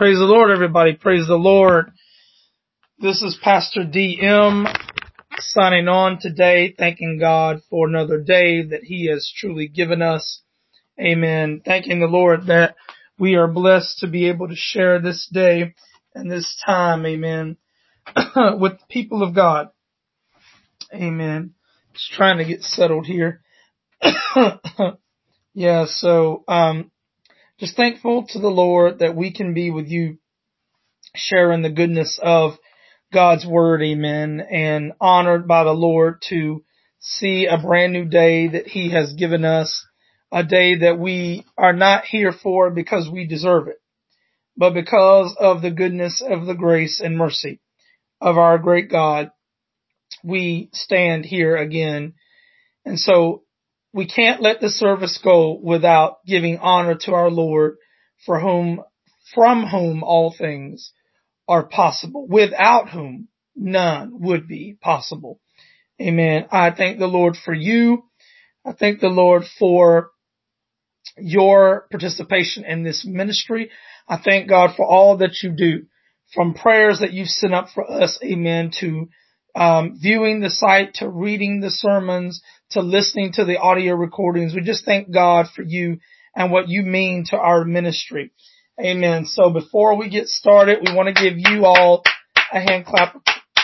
Praise the Lord, everybody. Praise the Lord. This is Pastor DM signing on today, thanking God for another day that He has truly given us. Amen. Thanking the Lord that we are blessed to be able to share this day and this time, amen, with the people of God. Amen. Just trying to get settled here. Just thankful to the Lord that we can be with you, sharing the goodness of God's word, amen, and honored by the Lord to see a brand new day that He has given us, a day that we are not here for because we deserve it, but because of the goodness of the grace and mercy of our great God, we stand here again. And so we can't let the service go without giving honor to our Lord, from whom all things are possible, without whom none would be possible. Amen. I thank the Lord for you. I thank the Lord for your participation in this ministry. I thank God for all that you do, from prayers that you've sent up for us, amen, to viewing the site, to reading the sermons, to listening to the audio recordings. We just thank God for you and what you mean to our ministry. Amen. So before we get started, we want to give you all a hand clap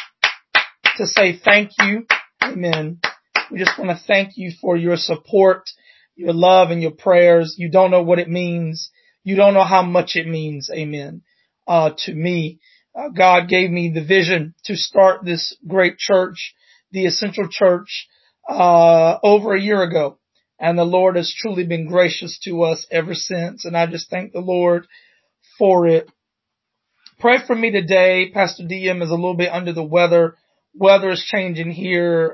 to say thank you. Amen. We just want to thank you for your support, your love, and your prayers. You don't know what it means. You don't know how much it means. Amen. To me, God gave me the vision to start this great church, the Essential Church, over a year ago. And the Lord has truly been gracious to us ever since. And I just thank the Lord for it. Pray for me today. Pastor DM is a little bit under the weather. Weather is changing here.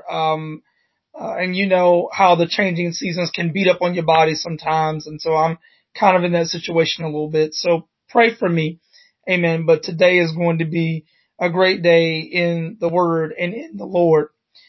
And you know how the changing seasons can beat up on your body sometimes. And so I'm kind of in that situation a little bit. So pray for me. Amen. But today is going to be a great day in the Word and in the Lord.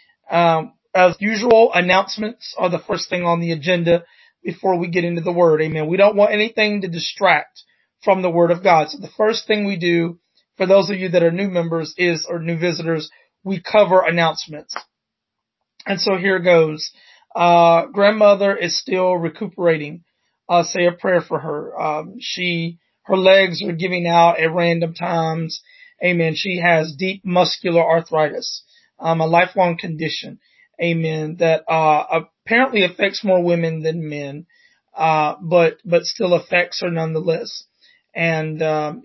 As usual, announcements are the first thing on the agenda before we get into the Word. Amen. We don't want anything to distract from the Word of God. So the first thing we do, for those of you that are new members or new visitors, we cover announcements. And so here goes. Grandmother is still recuperating. Say a prayer for her. Her legs are giving out at random times. Amen. She has deep muscular arthritis, a lifelong condition. Amen. That, apparently affects more women than men, but still affects her nonetheless. And,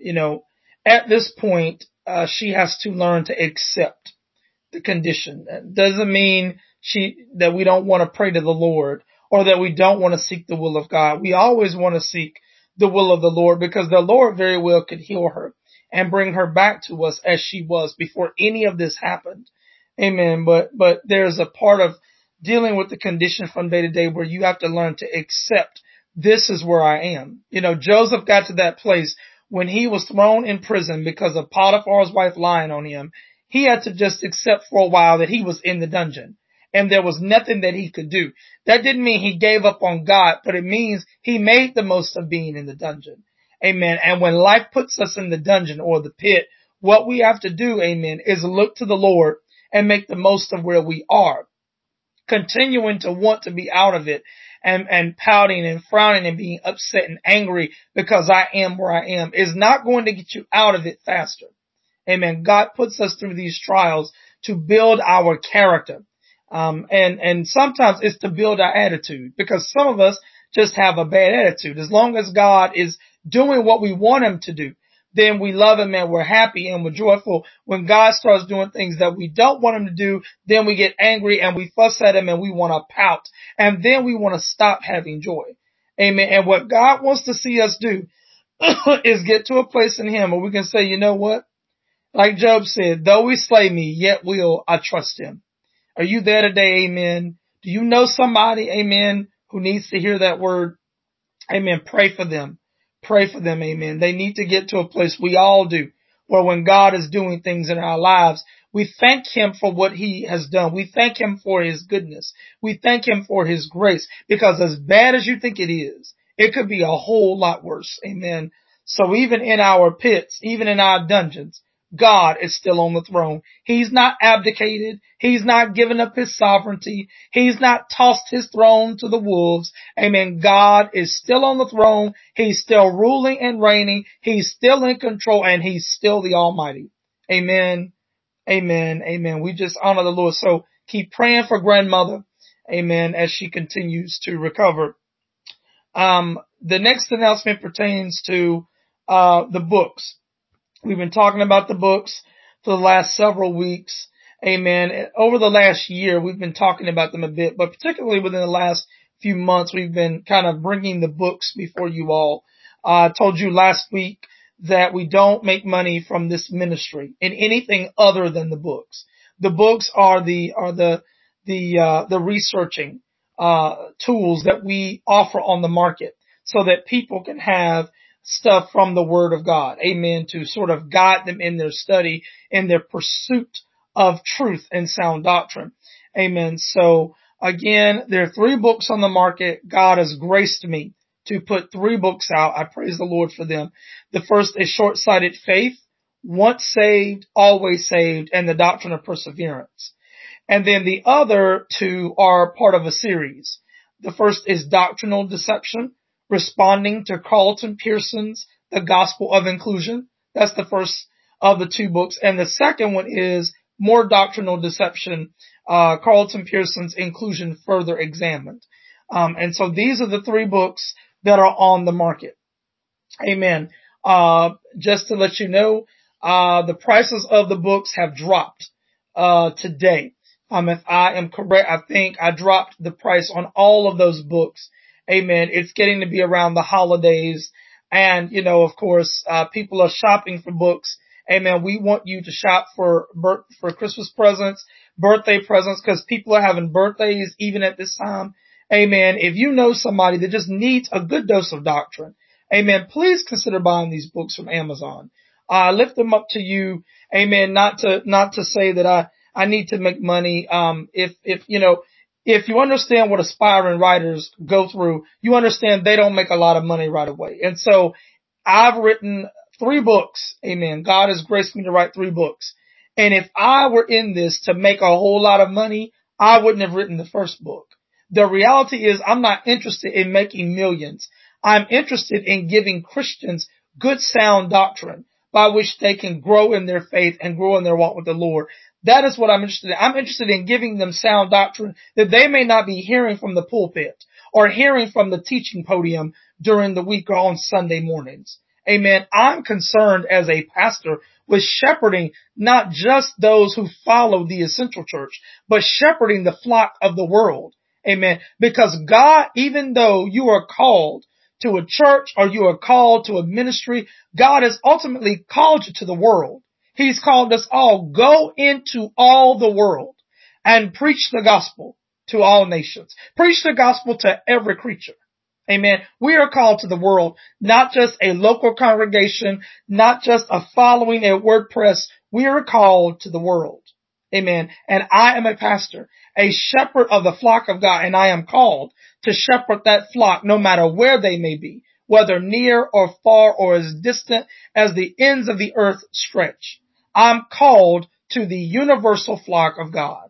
at this point, she has to learn to accept the condition. That doesn't mean that we don't want to pray to the Lord or that we don't want to seek the will of God. We always want to seek the will of the Lord, because the Lord very well could heal her and bring her back to us as she was before any of this happened. Amen. But there's a part of dealing with the condition from day to day where you have to learn to accept, this is where I am. Joseph got to that place when he was thrown in prison because of Potiphar's wife lying on him. He had to just accept for a while that he was in the dungeon and there was nothing that he could do. That didn't mean he gave up on God, but it means he made the most of being in the dungeon. Amen. And when life puts us in the dungeon or the pit, what we have to do, amen, is look to the Lord and make the most of where we are. Continuing to want to be out of it and pouting and frowning and being upset and angry because I am where I am is not going to get you out of it faster. Amen. God puts us through these trials to build our character. And sometimes it's to build our attitude, because some of us just have a bad attitude. As long as God is doing what we want Him to do, then we love Him and we're happy and we're joyful. When God starts doing things that we don't want Him to do, then we get angry and we fuss at Him and we want to pout, and then we want to stop having joy. Amen. And what God wants to see us do is get to a place in Him where we can say, you know what? Like Job said, though He slay me, yet will I trust Him. Are you there today? Amen. Do you know somebody, amen, who needs to hear that word? Amen. Pray for them. Pray for them. Amen. They need to get to a place, we all do, where when God is doing things in our lives, we thank Him for what He has done. We thank Him for His goodness. We thank Him for His grace, because as bad as you think it is, it could be a whole lot worse. Amen. So even in our pits, even in our dungeons, God is still on the throne. He's not abdicated. He's not given up his sovereignty. He's not tossed his throne to the wolves. Amen. God is still on the throne. He's still ruling and reigning. He's still in control, and he's still the Almighty. Amen. Amen. Amen. We just honor the Lord. So keep praying for grandmother. Amen. As she continues to recover. The next announcement pertains to, the books. We've been talking about the books for the last several weeks. Amen. Over the last year, we've been talking about them a bit, but particularly within the last few months, we've been kind of bringing the books before you all. I told you last week that we don't make money from this ministry in anything other than the books. The books are the researching, tools that we offer on the market so that people can have stuff from the Word of God. Amen. To sort of guide them in their study, in their pursuit of truth and sound doctrine. Amen. So again, there are 3 books on the market. God has graced me to put 3 books out. I praise the Lord for them. The first is Short-Sighted Faith, Once Saved, Always Saved, and the Doctrine of Perseverance. And then the other 2 are part of a series. The first is Doctrinal Deception, responding to Carlton Pearson's The Gospel of Inclusion. That's the first of the 2 books. And the second one is More Doctrinal Deception, Carlton Pearson's Inclusion Further Examined. And so these are the 3 books that are on the market. Amen. Just to let you know, the prices of the books have dropped, today. If I am correct, I think I dropped the price on all of those books. Amen. It's getting to be around the holidays. And, of course, people are shopping for books. Amen. We want you to shop for Christmas presents, birthday presents, because people are having birthdays even at this time. Amen. If you know somebody that just needs a good dose of doctrine, amen, please consider buying these books from Amazon. I lift them up to you. Amen. Not to say that I need to make money. If you understand what aspiring writers go through, you understand they don't make a lot of money right away. And so I've written 3 books. Amen. God has graced me to write 3 books. And if I were in this to make a whole lot of money, I wouldn't have written the first book. The reality is I'm not interested in making millions. I'm interested in giving Christians good sound doctrine by which they can grow in their faith and grow in their walk with the Lord. That is what I'm interested in. I'm interested in giving them sound doctrine that they may not be hearing from the pulpit or hearing from the teaching podium during the week or on Sunday mornings. Amen. I'm concerned as a pastor with shepherding not just those who follow the essential church, but shepherding the flock of the world. Amen. Because God, even though you are called to a church or you are called to a ministry, God has ultimately called you to the world. He's called us all. Go into all the world and preach the gospel to all nations. Preach the gospel to every creature. Amen. We are called to the world, not just a local congregation, not just a following at WordPress. We are called to the world. Amen. And I am a pastor, a shepherd of the flock of God, and I am called to shepherd that flock no matter where they may be, whether near or far or as distant as the ends of the earth stretch. I'm called to the universal flock of God.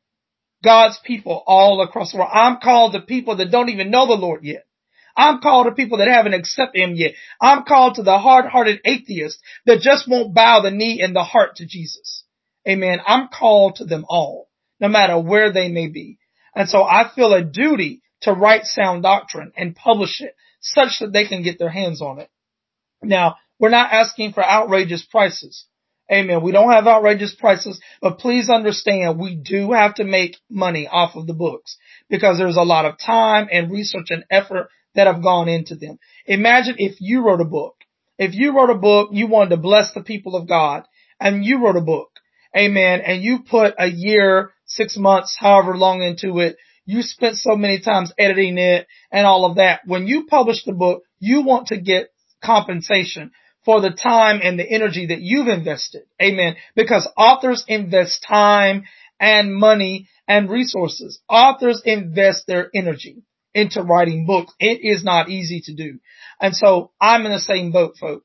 God's people all across the world. I'm called to people that don't even know the Lord yet. I'm called to people that haven't accepted him yet. I'm called to the hard-hearted atheists that just won't bow the knee and the heart to Jesus. Amen. I'm called to them all, no matter where they may be. And so I feel a duty to write sound doctrine and publish it such that they can get their hands on it. Now, we're not asking for outrageous prices. Amen. We don't have outrageous prices, but please understand we do have to make money off of the books because there's a lot of time and research and effort that have gone into them. Imagine if you wrote a book. If you wrote a book, you wanted to bless the people of God, and you wrote a book. Amen. And you put a year, 6 months, however long into it. You spent so many times editing it and all of that. When you publish the book, you want to get compensation for the time and the energy that you've invested. Amen. Because authors invest time and money and resources. Authors invest their energy into writing books. It is not easy to do. And so I'm in the same boat, folks.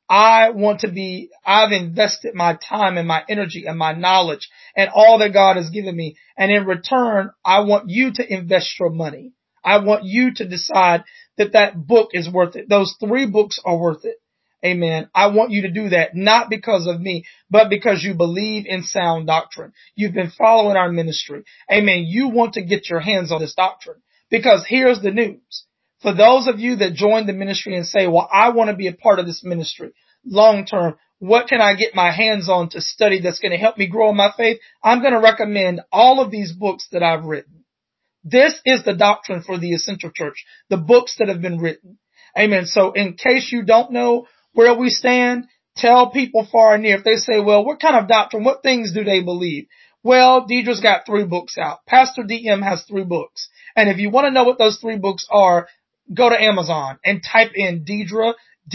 I've invested my time and my energy and my knowledge and all that God has given me. And in return, I want you to invest your money. I want you to decide that that book is worth it. Those 3 books are worth it. Amen. I want you to do that, not because of me, but because you believe in sound doctrine. You've been following our ministry. Amen. You want to get your hands on this doctrine, because here's the news. For those of you that join the ministry and say, well, I want to be a part of this ministry long term, what can I get my hands on to study that's going to help me grow in my faith? I'm going to recommend all of these books that I've written. This is the doctrine for the Essential Church, the books that have been written. Amen. So in case you don't know where we stand, tell people far and near. If they say, well, what kind of doctrine, what things do they believe? Well, Deidre's got 3 books out. Pastor DM has 3 books. And if you want to know what those 3 books are, go to Amazon and type in Deidre,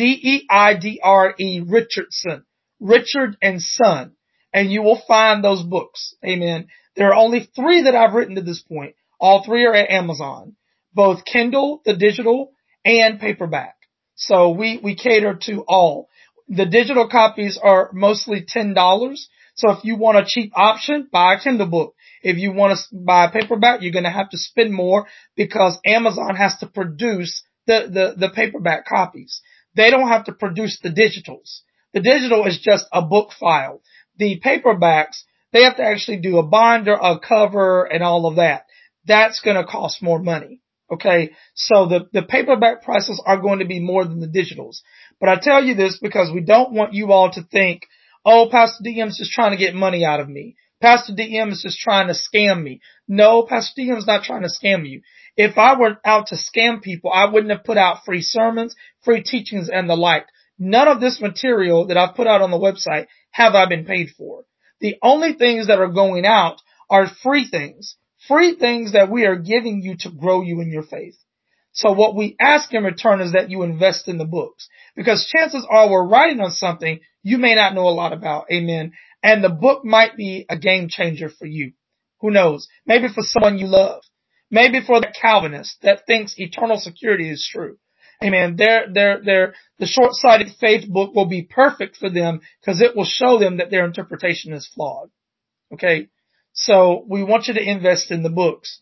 Deidre Richardson, Richard and Son, and you will find those books. Amen. There are only 3 that I've written to this point. All 3 are at Amazon, both Kindle, the digital, and paperback. So we cater to all. The digital copies are mostly $10. So if you want a cheap option, buy a Kindle book. If you want to buy a paperback, you're going to have to spend more because Amazon has to produce the paperback copies. They don't have to produce the digitals. The digital is just a book file. The paperbacks, they have to actually do a binder, a cover, and all of that. That's going to cost more money. Okay. So the paperback prices are going to be more than the digitals. But I tell you this because we don't want you all to think, oh, Pastor DM is just trying to get money out of me. Pastor DM is just trying to scam me. No, Pastor DM is not trying to scam you. If I were out to scam people, I wouldn't have put out free sermons, free teachings, and the like. None of this material that I've put out on the website have I been paid for. The only things that are going out are free things that we are giving you to grow you in your faith. So what we ask in return is that you invest in the books, because chances are we're writing on something you may not know a lot about. Amen. And the book might be a game changer for you. Who knows? Maybe for someone you love. Maybe for the Calvinist that thinks eternal security is true. Amen. The short-sighted faith book will be perfect for them because it will show them that their interpretation is flawed. Okay. So we want you to invest in the books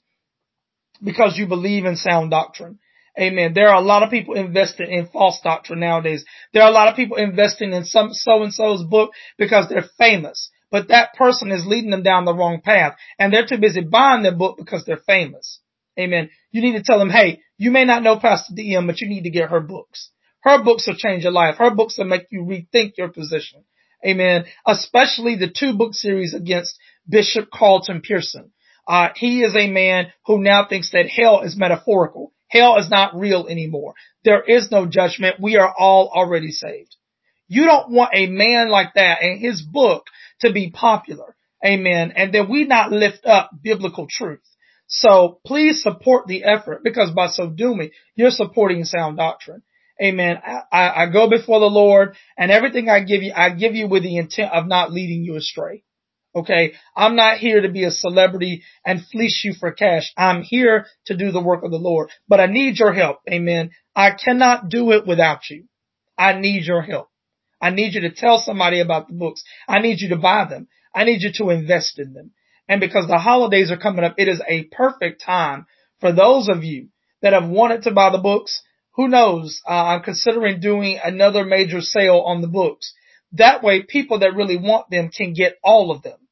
because you believe in sound doctrine. Amen. There are a lot of people investing in false doctrine nowadays. There are a lot of people investing in some so-and-so's book because they're famous, but that person is leading them down the wrong path and they're too busy buying their book because they're famous. Amen. You need to tell them, hey, you may not know Pastor DM, but you need to get her books. Her books will change your life. Her books will make you rethink your position. Amen. Especially the 2-book series against Bishop Carlton Pearson. He is a man who now thinks that hell is metaphorical. Hell is not real anymore. There is no judgment. We are all already saved. You don't want a man like that and his book to be popular. Amen. And then we not lift up biblical truth. So please support the effort, because by so doing, you're supporting sound doctrine. Amen. I go before the Lord, and everything I give you with the intent of not leading you astray. Okay. I'm not here to be a celebrity and fleece you for cash. I'm here to do the work of the Lord, but I need your help. Amen. I cannot do it without you. I need your help. I need you to tell somebody about the books. I need you to buy them. I need you to invest in them. And because the holidays are coming up, it is a perfect time for those of you that have wanted to buy the books. Who knows? I'm considering doing another major sale on the books. That way, people that really want them can get all of them.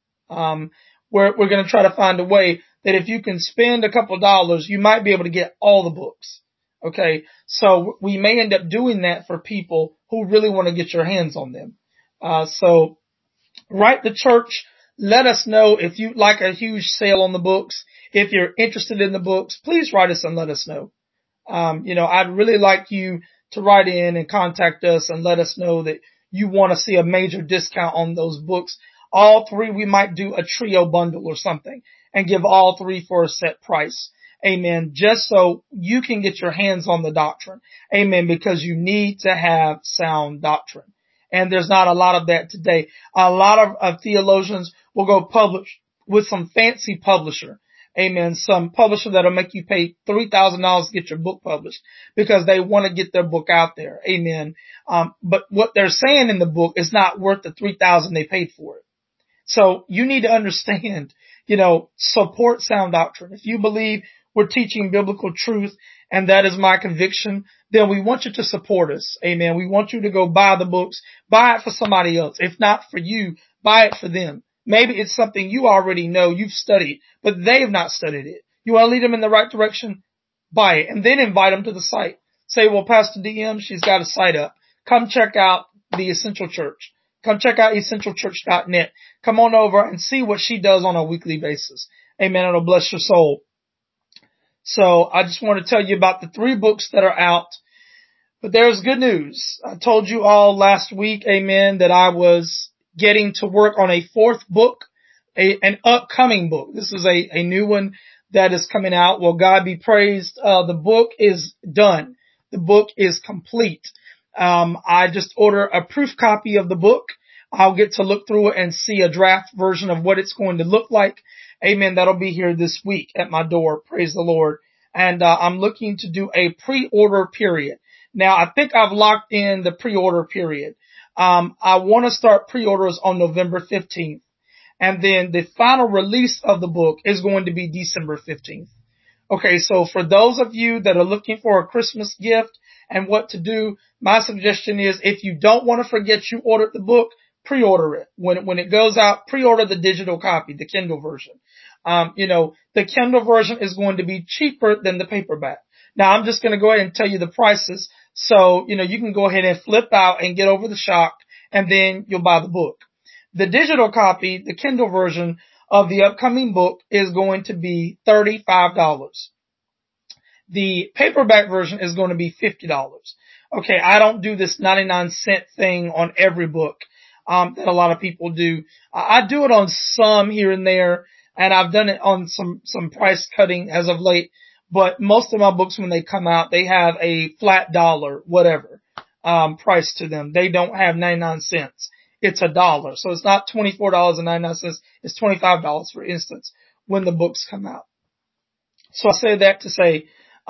We're going to try to find a way that if you can spend a couple dollars, you might be able to get all the books. Okay. So we may end up doing that for people who really want to get your hands on them. So write the church. Let us know if you'd like a huge sale on the books. If you're interested in the books, please write us and let us know. I'd really like you to write in and contact us and let us know that you want to see a major discount on those books. All 3, we might do a trio bundle or something and give all 3 for a set price. Amen. Just so you can get your hands on the doctrine. Amen. Because you need to have sound doctrine. And there's not a lot of that today. A lot of theologians will go publish with some fancy publisher. Amen. Some publisher that'll make you pay $3,000 to get your book published because they want to get their book out there. Amen. But what they're saying in the book is not worth the $3,000 they paid for it. So you need to understand, support sound doctrine. If you believe we're teaching biblical truth and that is my conviction, then we want you to support us. Amen. We want you to go buy the books, buy it for somebody else. If not for you, buy it for them. Maybe it's something you already know, you've studied, but they've not studied it. You want to lead them in the right direction? Buy it and then invite them to the site. Say, well, Pastor DM, she's got a site up. Come check out the Essential Church. Come check out essentialchurch.net. Come on over and see what she does on a weekly basis. Amen. It'll bless your soul. So I just want to tell you about the 3 books that are out. But there's good news. I told you all last week, amen, that I was getting to work on a 4th book, an upcoming book. This is a new one that is coming out. Well, God be praised. The book is done. The book is complete. I just ordered a proof copy of the book. I'll get to look through it and see a draft version of what it's going to look like. Amen. That'll be here this week at my door. Praise the Lord. And I'm looking to do a pre-order period. Now, I think I've locked in the pre-order period. I want to start pre-orders on November 15th. And then the final release of the book is going to be December 15th. Okay, so for those of you that are looking for a Christmas gift and what to do, my suggestion is if you don't want to forget you ordered the book, pre-order it. When it goes out, pre-order the digital copy, the Kindle version. The Kindle version is going to be cheaper than the paperback. Now, I'm just going to go ahead and tell you the prices. So, you can go ahead and flip out and get over the shock, and then you'll buy the book. The digital copy, the Kindle version of the upcoming book is going to be $35. The paperback version is going to be $50. Okay, I don't do this 99-cent thing on every book that a lot of people do. I do it on some here and there, and I've done it on some price cutting as of late. But most of my books, when they come out, they have a flat dollar, whatever, price to them. They don't have 99 cents. It's $1. So it's not $24.99. It's $25, for instance, when the books come out. So I say that to say,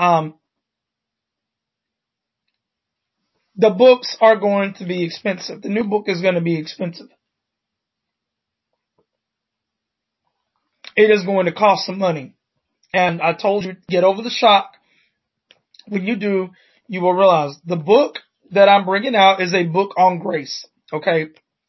the books are going to be expensive. The new book is going to be expensive. It is going to cost some money. And I told you, get over the shock. When you do, you will realize the book that I'm bringing out is a book on grace. Okay.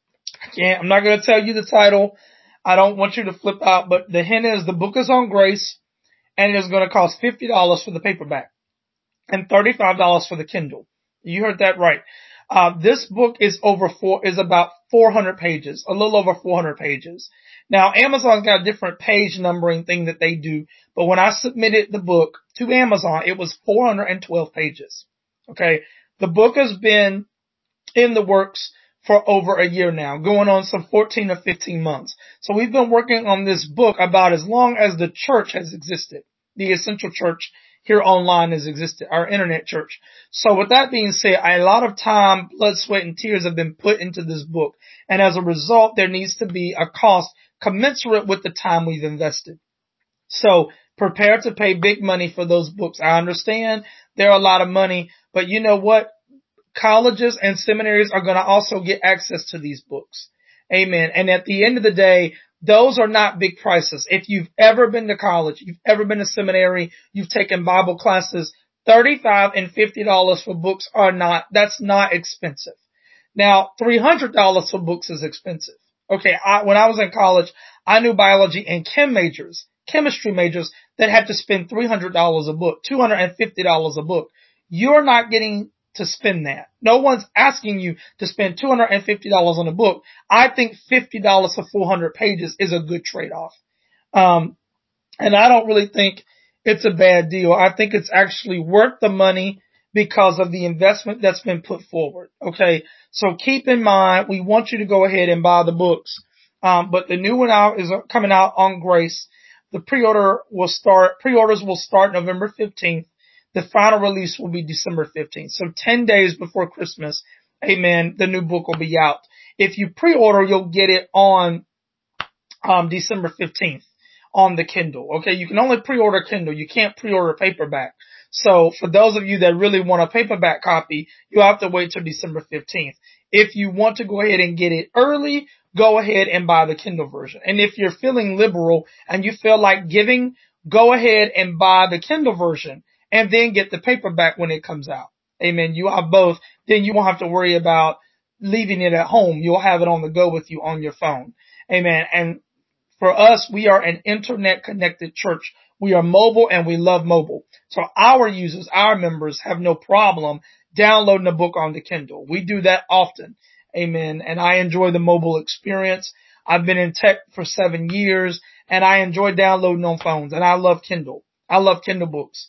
I'm not going to tell you the title. I don't want you to flip out, but the hint is the book is on grace and it is going to cost $50 for the paperback and $35 for the Kindle. You heard that right. This book is about 400 pages, a little over 400 pages. Now, Amazon's got a different page numbering thing that they do, but when I submitted the book to Amazon, it was 412 pages. Okay. The book has been in the works for over a year now, going on some 14 or 15 months. So we've been working on this book about as long as the church has existed. The Essential Church here online has existed, our internet church. So with that being said, a lot of time, blood, sweat, and tears have been put into this book. And as a result, there needs to be a cost commensurate with the time we've invested. So prepare to pay big money for those books. I understand they're a lot of money, but you know what? Colleges and seminaries are going to also get access to these books. Amen. And at the end of the day, those are not big prices. If you've ever been to college, you've ever been to seminary, you've taken Bible classes, $35 and $50 for books that's not expensive. Now, $300 for books is expensive. Okay. When I was in college, I knew biology and chemistry majors that had to spend $300 a book, $250 a book. You're not getting to spend that. No one's asking you to spend $250 on a book. I think $50 for 400 pages is a good trade-off. And I don't really think it's a bad deal. I think it's actually worth the money because of the investment that's been put forward. Okay. So keep in mind, we want you to go ahead and buy the books. But the new one out is coming out on grace. The pre-orders will start November 15th. The final release will be December 15th. So 10 days before Christmas, amen, the new book will be out. If you pre-order, you'll get it on December 15th on the Kindle. Okay, you can only pre-order Kindle. You can't pre-order paperback. So for those of you that really want a paperback copy, you have to wait till December 15th. If you want to go ahead and get it early, go ahead and buy the Kindle version. And if you're feeling liberal and you feel like giving, go ahead and buy the Kindle version and then get the paperback when it comes out. Amen. You have both. Then you won't have to worry about leaving it at home. You'll have it on the go with you on your phone. Amen. And for us, we are an internet connected church. We are mobile and we love mobile. So our users, our members have no problem downloading a book on the Kindle. We do that often. Amen. And I enjoy the mobile experience. I've been in tech for 7 years and I enjoy downloading on phones, and I love Kindle. I love Kindle books.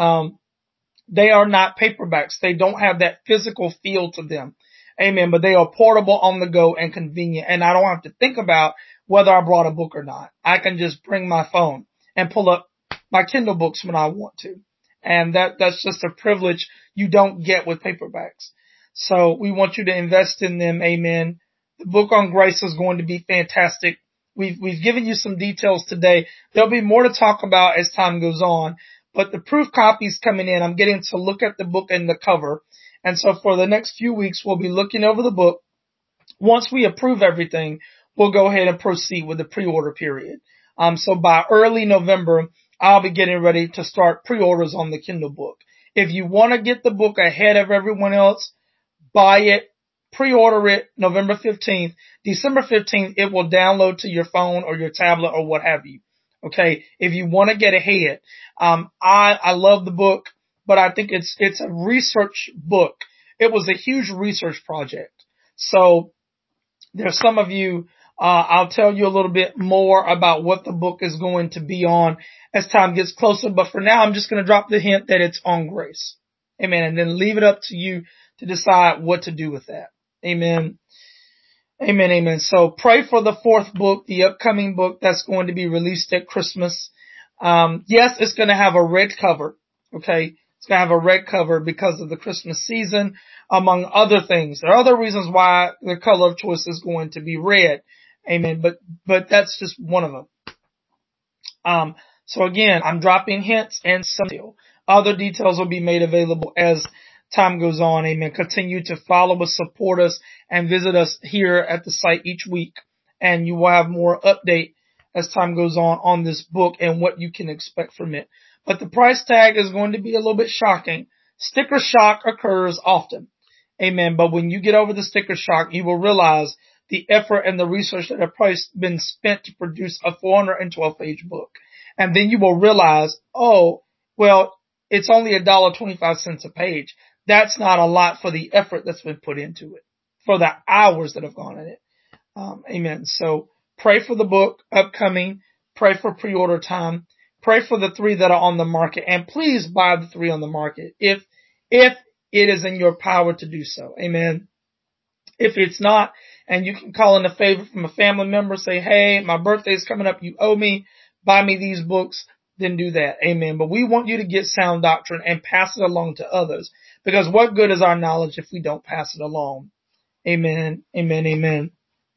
They are not paperbacks. They don't have that physical feel to them. Amen. But they are portable, on the go, and convenient. And I don't have to think about whether I brought a book or not. I can just bring my phone and pull up my Kindle books when I want to. And that's just a privilege you don't get with paperbacks. So we want you to invest in them. Amen. The book on grace is going to be fantastic. We've given you some details today. There'll be more to talk about as time goes on, but the proof copies coming in, I'm getting to look at the book and the cover. And so for the next few weeks, we'll be looking over the book. Once we approve everything, we'll go ahead and proceed with the pre-order period. So by early November, I'll be getting ready to start pre-orders on the Kindle book. If you want to get the book ahead of everyone else, buy it, pre-order it November 15th. December 15th, it will download to your phone or your tablet or what have you. Okay. If you want to get ahead, I love the book, but I think it's a research book. It was a huge research project. So there's some of you, I'll tell you a little bit more about what the book is going to be on as time gets closer. But for now, I'm just going to drop the hint that it's on grace. Amen. And then leave it up to you to decide what to do with that. Amen. Amen. Amen. So pray for the fourth book, the upcoming book that's going to be released at Christmas. Yes, it's going to have a red cover. Okay. It's going to have a red cover because of the Christmas season, among other things. There are other reasons why the color of choice is going to be red. Amen. But that's just one of them. So again, I'm dropping hints and some other details will be made available as time goes on. Amen. Continue to follow us, support us, and visit us here at the site each week. And you will have more update as time goes on this book and what you can expect from it. But the price tag is going to be a little bit shocking. Sticker shock occurs often. Amen. But when you get over the sticker shock, you will realize the effort and the research that have been spent to produce a 412-page book. And then you will realize, oh, well, it's only $1.25 a page. That's not a lot for the effort that's been put into it, for the hours that have gone in it. Amen. So pray for the book upcoming. Pray for pre-order time. Pray for the 3 that are on the market, and please buy the 3 on the market if it is in your power to do so. Amen. If it's not, and you can call in a favor from a family member, say, hey, my birthday is coming up, you owe me, buy me these books, then do that. Amen. But we want you to get sound doctrine and pass it along to others, because what good is our knowledge if we don't pass it along? Amen. Amen. Amen.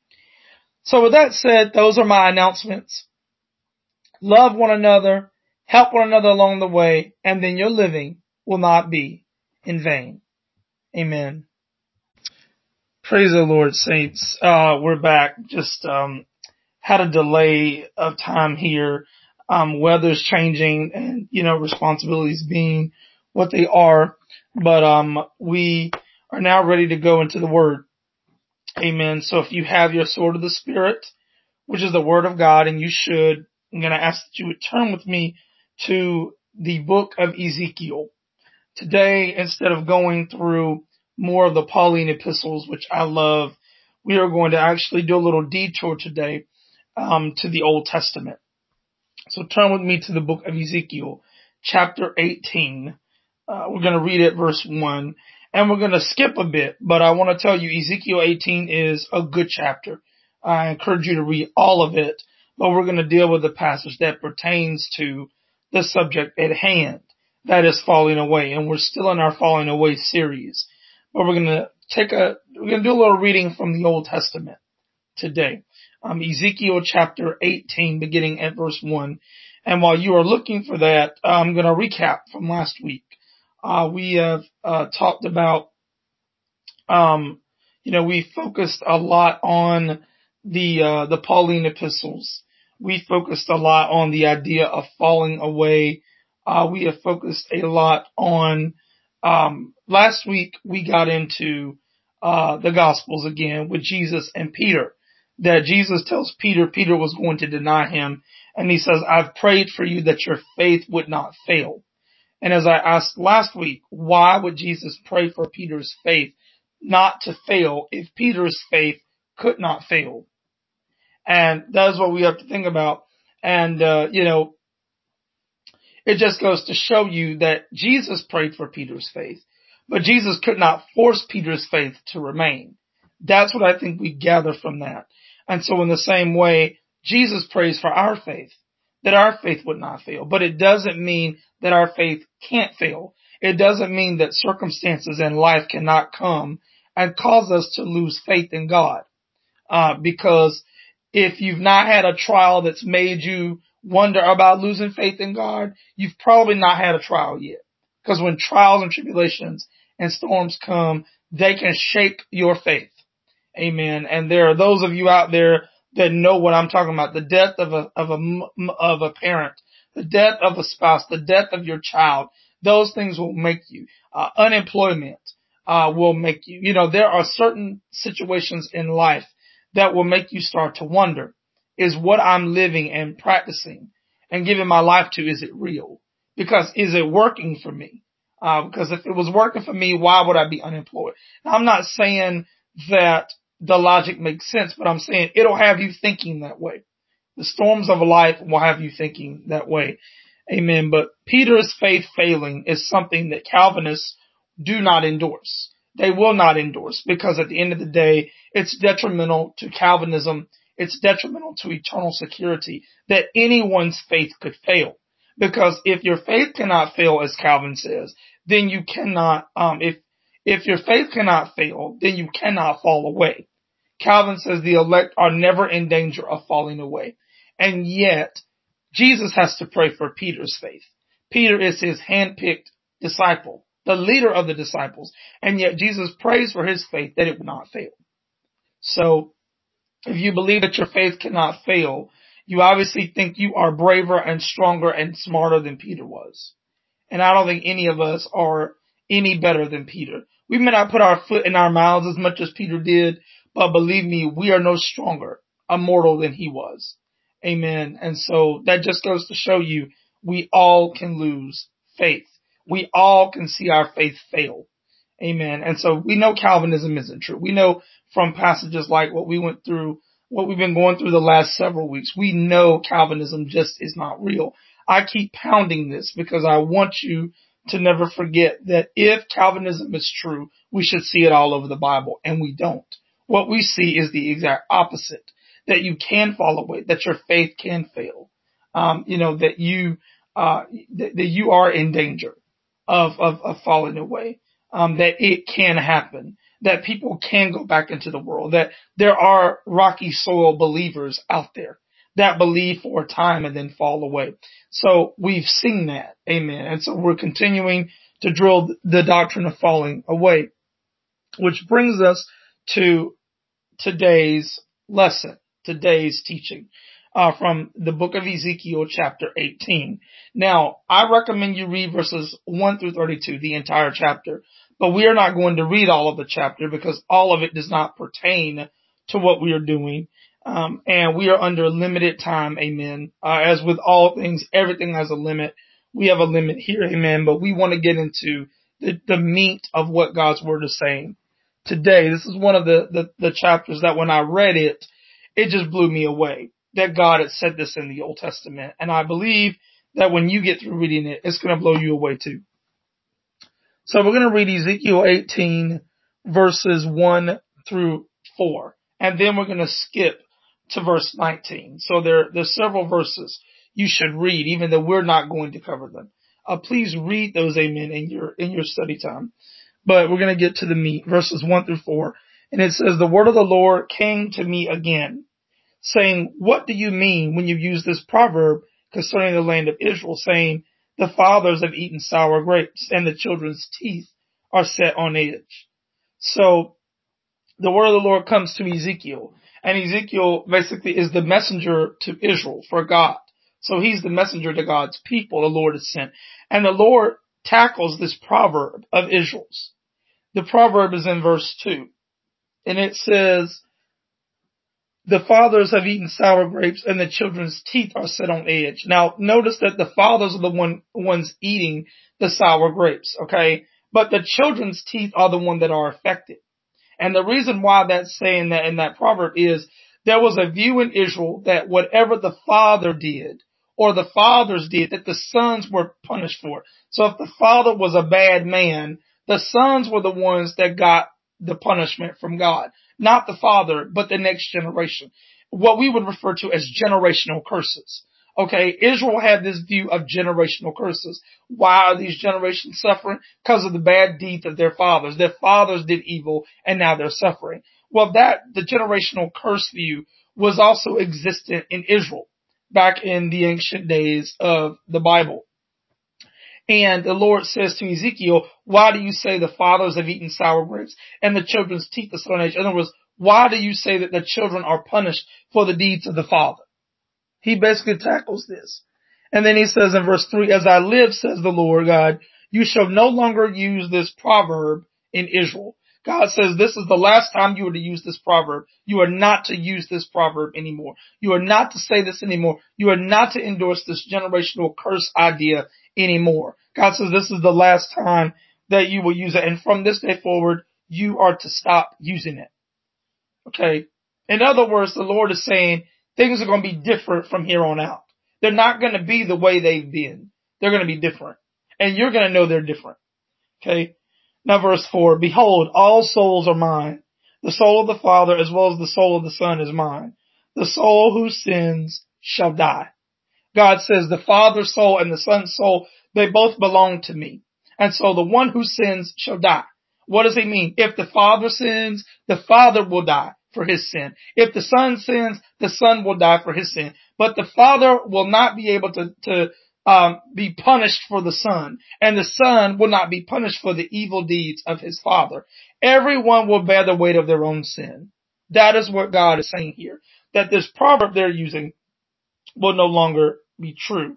So with that said, those are my announcements. Love one another, help one another along the way, and then your living will not be in vain. Amen. Praise the Lord, saints. We're back. Just had a delay of time here. Weather's changing and, responsibilities being what they are. But we are now ready to go into the Word. Amen. So if you have your sword of the Spirit, which is the Word of God, and you should, I'm going to ask that you would turn with me to the book of Ezekiel. Today, instead of going through more of the Pauline epistles, which I love, we are going to actually do a little detour today to the Old Testament. So turn with me to the book of Ezekiel, chapter 18. We're going to read it, verse 1, and we're going to skip a bit, but I want to tell you Ezekiel 18 is a good chapter. I encourage you to read all of it, but we're going to deal with the passage that pertains to the subject at hand, that is falling away, and we're still in our falling away series. But we're going to do a little reading from the Old Testament today. Ezekiel chapter 18, beginning at verse 1. And while you are looking for that, I'm going to recap from last week. We have talked about, we focused a lot on the Pauline epistles. We focused a lot on the idea of falling away. We have focused a lot on, last week we got into, the Gospels again with Jesus and Peter, that Jesus tells Peter was going to deny him. And he says, I've prayed for you that your faith would not fail. And as I asked last week, why would Jesus pray for Peter's faith not to fail if Peter's faith could not fail? And that is what we have to think about. And, it just goes to show you that Jesus prayed for Peter's faith, but Jesus could not force Peter's faith to remain. That's what I think we gather from that. And so in the same way, Jesus prays for our faith, that our faith would not fail, but it doesn't mean that our faith can't fail. It doesn't mean that circumstances in life cannot come and cause us to lose faith in God. Because if you've not had a trial that's made you wonder about losing faith in God, you've probably not had a trial yet. Because when trials and tribulations and storms come, they can shake your faith. Amen. And there are those of you out there that know what I'm talking about. The death of a parent, the death of a spouse, the death of your child. Those things will make you, unemployment, will make you, there are certain situations in life that will make you start to wonder, is what I'm living and practicing and giving my life to, is it real? Because is it working for me? Because if it was working for me, why would I be unemployed? Now, I'm not saying that the logic makes sense, but I'm saying it'll have you thinking that way. The storms of life will have you thinking that way. Amen. But Peter's faith failing is something that Calvinists do not endorse. They will not endorse, because at the end of the day, it's detrimental to Calvinism. It's detrimental to eternal security that anyone's faith could fail. Because if your faith cannot fail, as Calvin says, then you cannot, if your faith cannot fail, then you cannot fall away. Calvin says the elect are never in danger of falling away. And yet, Jesus has to pray for Peter's faith. Peter is his handpicked disciple, the leader of the disciples. And yet Jesus prays for his faith that it will not fail. So, if you believe that your faith cannot fail, you obviously think you are braver and stronger and smarter than Peter was. And I don't think any of us are any better than Peter. We may not put our foot in our mouths as much as Peter did, but believe me, we are no stronger, immortal than he was. Amen. And so that just goes to show you, we all can lose faith. We all can see our faith fail. Amen. And so we know Calvinism isn't true. We know from passages like what we went through, what we've been going through the last several weeks, we know Calvinism just is not real. I keep pounding this because I want you to never forget that if Calvinism is true, we should see it all over the Bible, and we don't. What we see is the exact opposite, that you can fall away, that your faith can fail, that you are in danger of falling away, that it can happen, that people can go back into the world, that there are rocky soil believers out there that believe for a time and then fall away. So we've seen that. Amen. And so we're continuing to drill the doctrine of falling away, which brings us to today's lesson, today's teaching, from the book of Ezekiel chapter 18. Now, I recommend you read verses 1 through 32, the entire chapter, but we are not going to read all of the chapter because all of it does not pertain to what we are doing. And we are under limited time. Amen. As with all things, everything has a limit. We have a limit here. Amen. But we want to get into the meat of what God's word is saying today. This is one of the chapters that when I read it, it just blew me away that God had said this in the Old Testament. And I believe that when you get through reading it, it's going to blow you away too. So we're going to read Ezekiel 18 verses 1 through 4. And then we're going to skip to verse 19. So there's several verses you should read, even though we're not going to cover them. Please read those, amen, in your study time. But we're going to get to the meat, verses 1 through 4. And it says, the word of the Lord came to me again, saying, what do you mean when you use this proverb concerning the land of Israel, saying, the fathers have eaten sour grapes and the children's teeth are set on edge? So the word of the Lord comes to Ezekiel, and Ezekiel basically is the messenger to Israel for God. So he's the messenger to God's people the Lord has sent. And the Lord tackles this proverb of Israel's. The proverb is in verse 2, and it says, the fathers have eaten sour grapes and the children's teeth are set on edge. Now, notice that the fathers are the ones eating the sour grapes, okay? But the children's teeth are the ones that are affected. And the reason why that's saying that in that proverb is there was a view in Israel that whatever the father did or the fathers did, that the sons were punished for. So if the father was a bad man, the sons were the ones that got the punishment from God. Not the father, but the next generation. What we would refer to as generational curses. Okay, Israel had this view of generational curses. Why are these generations suffering? Because of the bad deeds of their fathers. Their fathers did evil and now they're suffering. Well, the generational curse view was also existent in Israel back in the ancient days of the Bible. And the Lord says to Ezekiel, why do you say the fathers have eaten sour grapes and the children's teeth are set on edge? In other words, why do you say that the children are punished for the deeds of the father? He basically tackles this. And then he says in verse 3, as I live, says the Lord God, you shall no longer use this proverb in Israel. God says this is the last time you are to use this proverb. You are not to use this proverb anymore. You are not to say this anymore. You are not to endorse this generational curse idea anymore. God says this is the last time that you will use it. And from this day forward, you are to stop using it. Okay. In other words, the Lord is saying things are going to be different from here on out. They're not going to be the way they've been. They're going to be different. And you're going to know they're different. Okay. Now verse 4, behold, all souls are mine. The soul of the Father as well as the soul of the Son is mine. The soul who sins shall die. God says the Father's soul and the Son's soul, they both belong to me. And so the one who sins shall die. What does he mean? If the Father sins, the Father will die for his sin. If the Son sins, the Son will die for his sin. But the Father will not be able to be punished for the Son, and the Son will not be punished for the evil deeds of his Father. Everyone will bear the weight of their own sin. That is what God is saying here. That this proverb they're using will no longer be true,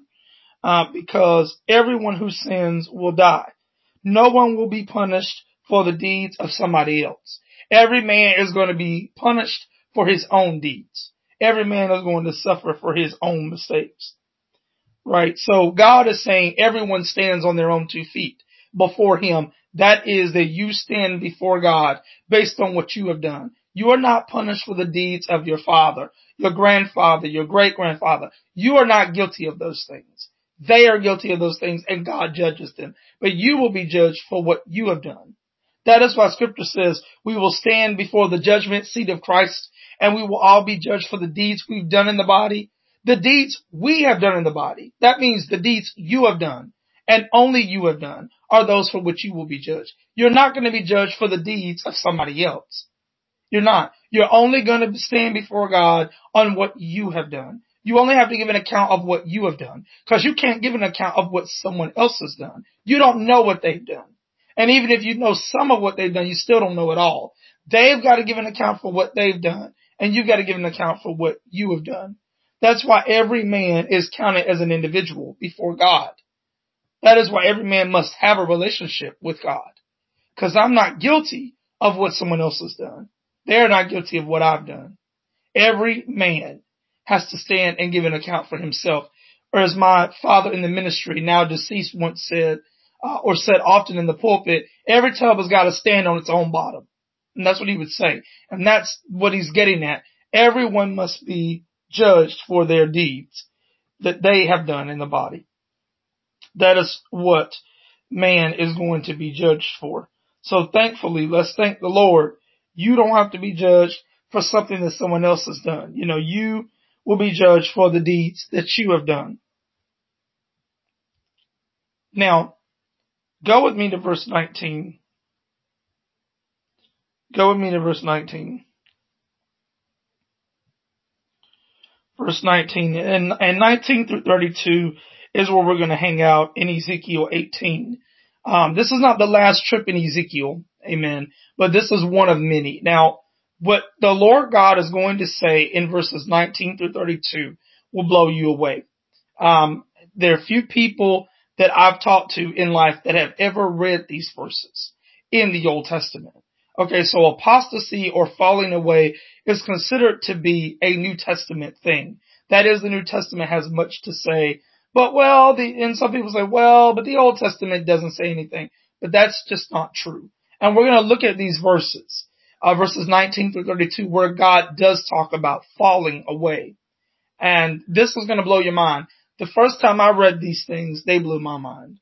because everyone who sins will die. No one will be punished for the deeds of somebody else. Every man is going to be punished for his own deeds. Every man is going to suffer for his own mistakes. Right? So God is saying everyone stands on their own 2 feet before him. That is that you stand before God based on what you have done. You are not punished for the deeds of your father, your grandfather, your great grandfather. You are not guilty of those things. They are guilty of those things and God judges them. But you will be judged for what you have done. That is why scripture says we will stand before the judgment seat of Christ and we will all be judged for the deeds we've done in the body. The deeds we have done in the body. That means the deeds you have done and only you have done are those for which you will be judged. You're not going to be judged for the deeds of somebody else. You're not. You're only going to stand before God on what you have done. You only have to give an account of what you have done, because you can't give an account of what someone else has done. You don't know what they've done. And even if you know some of what they've done, you still don't know it all. They've got to give an account for what they've done, and you've got to give an account for what you have done. That's why every man is counted as an individual before God. That is why every man must have a relationship with God. Because I'm not guilty of what someone else has done. They're not guilty of what I've done. Every man has to stand and give an account for himself. Or as my father in the ministry, now deceased, once said, or said often in the pulpit, every tub has got to stand on its own bottom. And that's what he would say. And that's what he's getting at. Everyone must be judged for their deeds that they have done in the body. That is what man is going to be judged for. So thankfully, let's thank the Lord. You don't have to be judged for something that someone else has done. You know, you will be judged for the deeds that you have done. Now, go with me to verse 19. Go with me to verse 19. verse 19. And 19 through 32 is where we're going to hang out in Ezekiel 18. This is not the last trip in Ezekiel, amen, but this is one of many. Now, what the Lord God is going to say in verses 19 through 32 will blow you away. There are few people that I've talked to in life that have ever read these verses in the Old Testament. Okay, so apostasy or falling away is considered to be a New Testament thing. That is, the New Testament has much to say. But and some people say, but the Old Testament doesn't say anything. But that's just not true. And we're going to look at these verses, verses 19 through 32, where God does talk about falling away. And this is going to blow your mind. The first time I read these things, they blew my mind.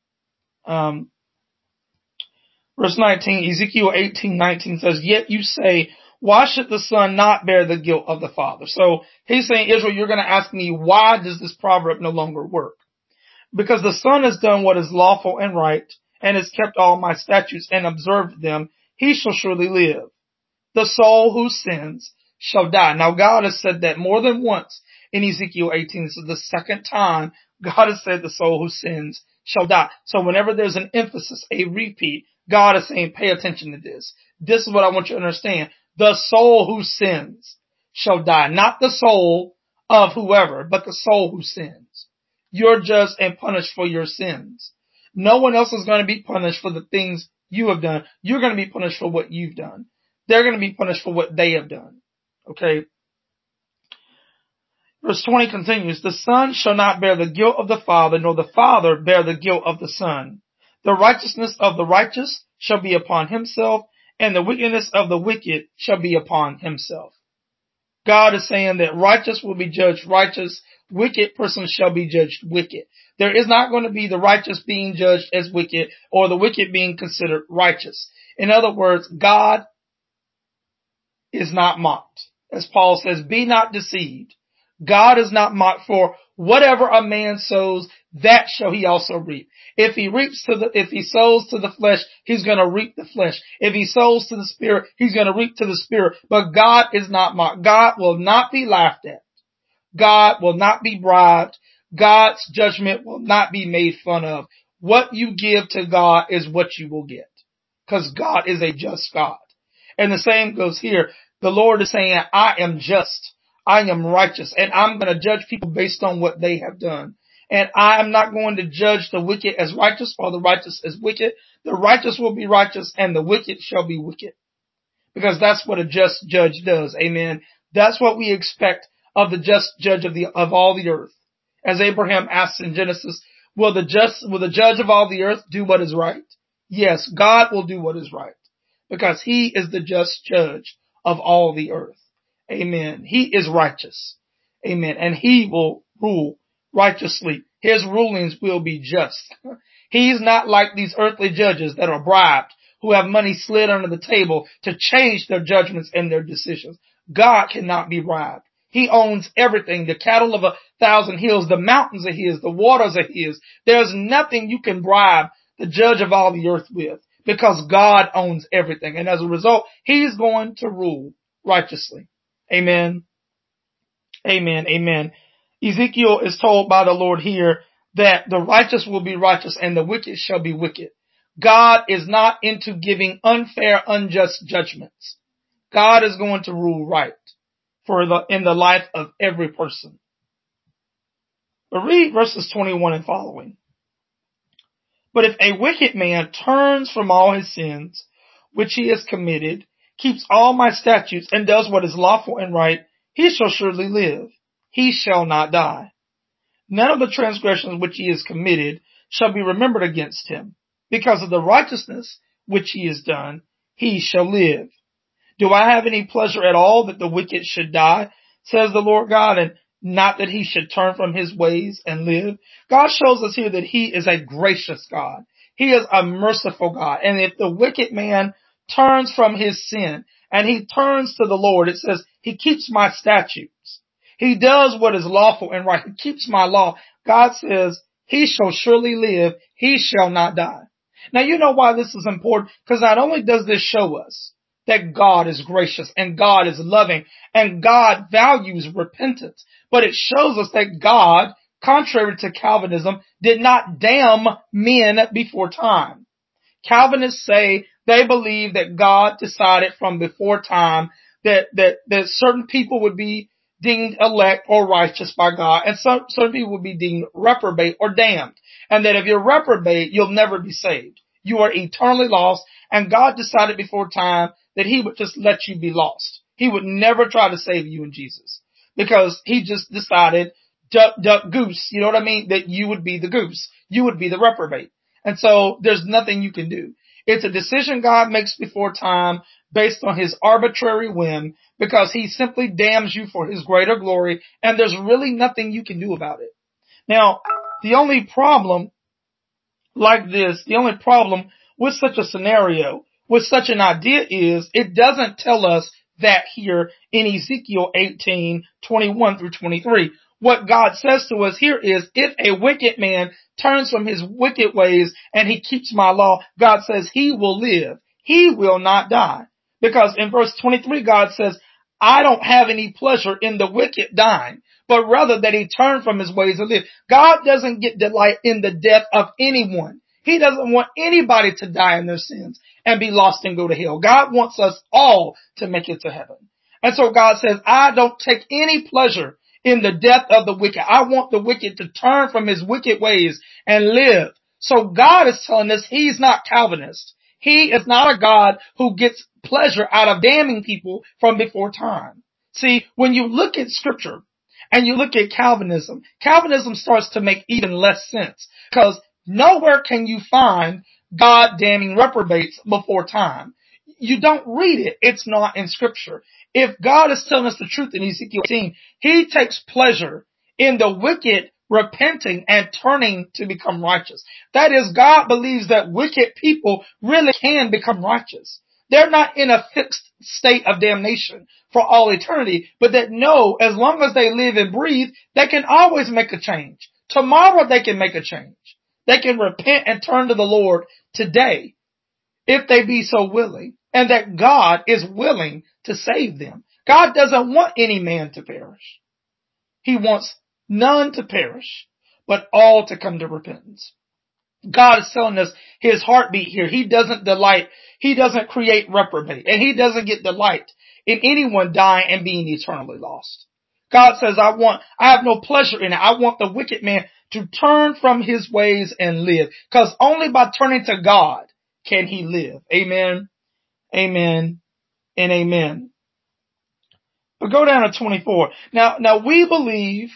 Verse 19, Ezekiel 18:19 says, "Yet you say, why should the son not bear the guilt of the father?" So he's saying, Israel, you're going to ask me, why does this proverb no longer work? Because the son has done what is lawful and right, and has kept all my statutes and observed them, he shall surely live. The soul who sins shall die. Now God has said that more than once in Ezekiel 18. This is the second time God has said the soul who sins shall die. So whenever there's an emphasis, a repeat, God is saying, pay attention to this. This is what I want you to understand. The soul who sins shall die. Not the soul of whoever, but the soul who sins. You're judged and punished for your sins. No one else is going to be punished for the things you have done. You're going to be punished for what you've done. They're going to be punished for what they have done. Okay. Verse 20 continues, "The son shall not bear the guilt of the father, nor the father bear the guilt of the son. The righteousness of the righteous shall be upon himself, and the wickedness of the wicked shall be upon himself." God is saying that righteous will be judged righteous, wicked person shall be judged wicked. There is not going to be the righteous being judged as wicked or the wicked being considered righteous. In other words, God is not mocked. As Paul says, be not deceived. God is not mocked, for whatever a man sows, that shall he also reap. If he sows to the flesh, he's going to reap the flesh. If he sows to the spirit, he's going to reap to the spirit. But God is not mocked. God will not be laughed at. God will not be bribed. God's judgment will not be made fun of. What you give to God is what you will get. Because God is a just God. And the same goes here. The Lord is saying, I am just. I am righteous. And I'm going to judge people based on what they have done. And I am not going to judge the wicked as righteous or the righteous as wicked. The righteous will be righteous and the wicked shall be wicked. Because that's what a just judge does. Amen. That's what we expect of the just judge of all the earth. As Abraham asks in Genesis, will the judge of all the earth do what is right? Yes, God will do what is right. Because he is the just judge of all the earth. Amen. He is righteous. Amen. And he will rule righteously. His rulings will be just. He's not like these earthly judges that are bribed, who have money slid under the table to change their judgments and their decisions. God cannot be bribed. He owns everything. The cattle of 1,000 hills, the mountains are his, the waters are his. There's nothing you can bribe the judge of all the earth with, because God owns everything. And as a result, he's going to rule righteously. Amen. Amen. Amen. Ezekiel is told by the Lord here that the righteous will be righteous and the wicked shall be wicked. God is not into giving unfair, unjust judgments. God is going to rule right in the life of every person. But read verses 21 and following. "But if a wicked man turns from all his sins, which he has committed, keeps all my statutes, and does what is lawful and right, he shall surely live. He shall not die. None of the transgressions which he has committed shall be remembered against him. Because of the righteousness which he has done, he shall live. Do I have any pleasure at all that the wicked should die, says the Lord God, and not that he should turn from his ways and live?" God shows us here that he is a gracious God. He is a merciful God. And if the wicked man turns from his sin and he turns to the Lord, it says he keeps my statutes. He does what is lawful and right. He keeps my law. God says he shall surely live. He shall not die. Now you know why this is important, because not only does this show us that God is gracious and God is loving and God values repentance. But it shows us that God, contrary to Calvinism, did not damn men before time. Calvinists say they believe that God decided from before time that certain people would be deemed elect or righteous by God, and certain people would be deemed reprobate or damned. And that if you're reprobate, you'll never be saved. You are eternally lost, and God decided before time that He would just let you be lost. He would never try to save you in Jesus. Because He just decided, duck, goose, you know what I mean? That you would be the goose. You would be the reprobate. And so there's nothing you can do. It's a decision God makes before time based on His arbitrary whim because He simply damns you for His greater glory, and there's really nothing you can do about it. Now, the only problem the only problem with such a scenario, with such an idea is it doesn't tell us that here in Ezekiel 18:21 through 23. What God says to us here is, if a wicked man turns from his wicked ways and he keeps my law, God says he will live. He will not die. Because in verse 23, God says, I don't have any pleasure in the wicked dying, but rather that he turn from his ways and live. God doesn't get delight in the death of anyone. He doesn't want anybody to die in their sins and be lost and go to hell. God wants us all to make it to heaven. And so God says, I don't take any pleasure in the death of the wicked. I want the wicked to turn from his wicked ways and live. So God is telling us He's not Calvinist. He is not a God who gets pleasure out of damning people from before time. See, when you look at scripture and you look at Calvinism, Calvinism starts to make even less sense because nowhere can you find God damning reprobates before time. You don't read it. It's not in scripture. If God is telling us the truth in Ezekiel 18, He takes pleasure in the wicked repenting and turning to become righteous. That is, God believes that wicked people really can become righteous. They're not in a fixed state of damnation for all eternity, but that no, as long as they live and breathe, they can always make a change. Tomorrow they can make a change. They can repent and turn to the Lord today if they be so willing, and that God is willing to save them. God doesn't want any man to perish. He wants none to perish, but all to come to repentance. God is telling us His heartbeat here. He doesn't create reprobate, and He doesn't get delight in anyone dying and being eternally lost. God says, I have no pleasure in it. I want the wicked man to turn from his ways and live, because only by turning to God can he live. Amen, amen, and amen. But go down to 24. Now we believe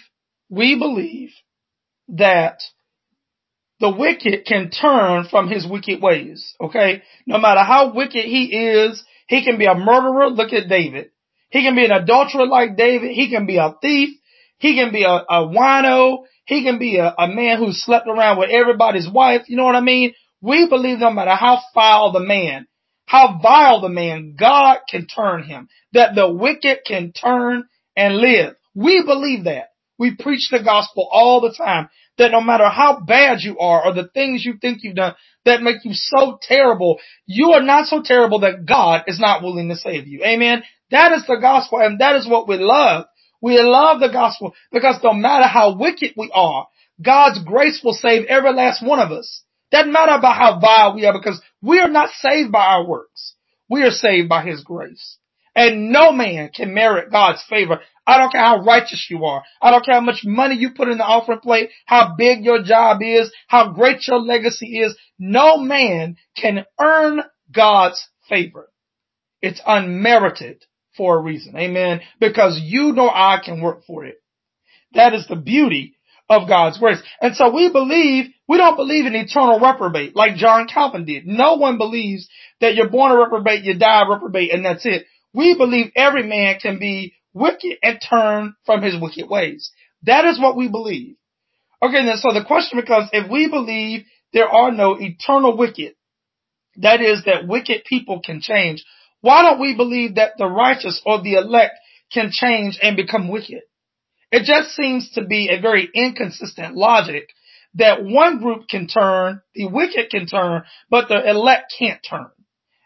that the wicked can turn from his wicked ways. Okay? No matter how wicked he is, he can be a murderer. Look at David. He can be an adulterer like David. He can be a thief. He can be a wino. He can be a man who slept around with everybody's wife. You know what I mean? We believe no matter how foul the man, how vile the man, God can turn him. That the wicked can turn and live. We believe that. We preach the gospel all the time. That no matter how bad you are or the things you think you've done that make you so terrible, you are not so terrible that God is not willing to save you. Amen. That is the gospel, and that is what we love. We love the gospel because no matter how wicked we are, God's grace will save every last one of us. Doesn't matter about how vile we are, because we are not saved by our works. We are saved by His grace. And no man can merit God's favor. I don't care how righteous you are. I don't care how much money you put in the offering plate, how big your job is, how great your legacy is. No man can earn God's favor. It's unmerited for a reason. Amen. Because you nor I can work for it. That is the beauty of God's grace. And so we don't believe in eternal reprobate like John Calvin did. No one believes that you're born a reprobate, you die a reprobate, and that's it. We believe every man can be wicked and turn from his wicked ways. That is what we believe. Okay, then so the question becomes, if we believe there are no eternal wicked, that is, that wicked people can change, why don't we believe that the righteous or the elect can change and become wicked? It just seems to be a very inconsistent logic that one group can turn, the wicked can turn, but the elect can't turn.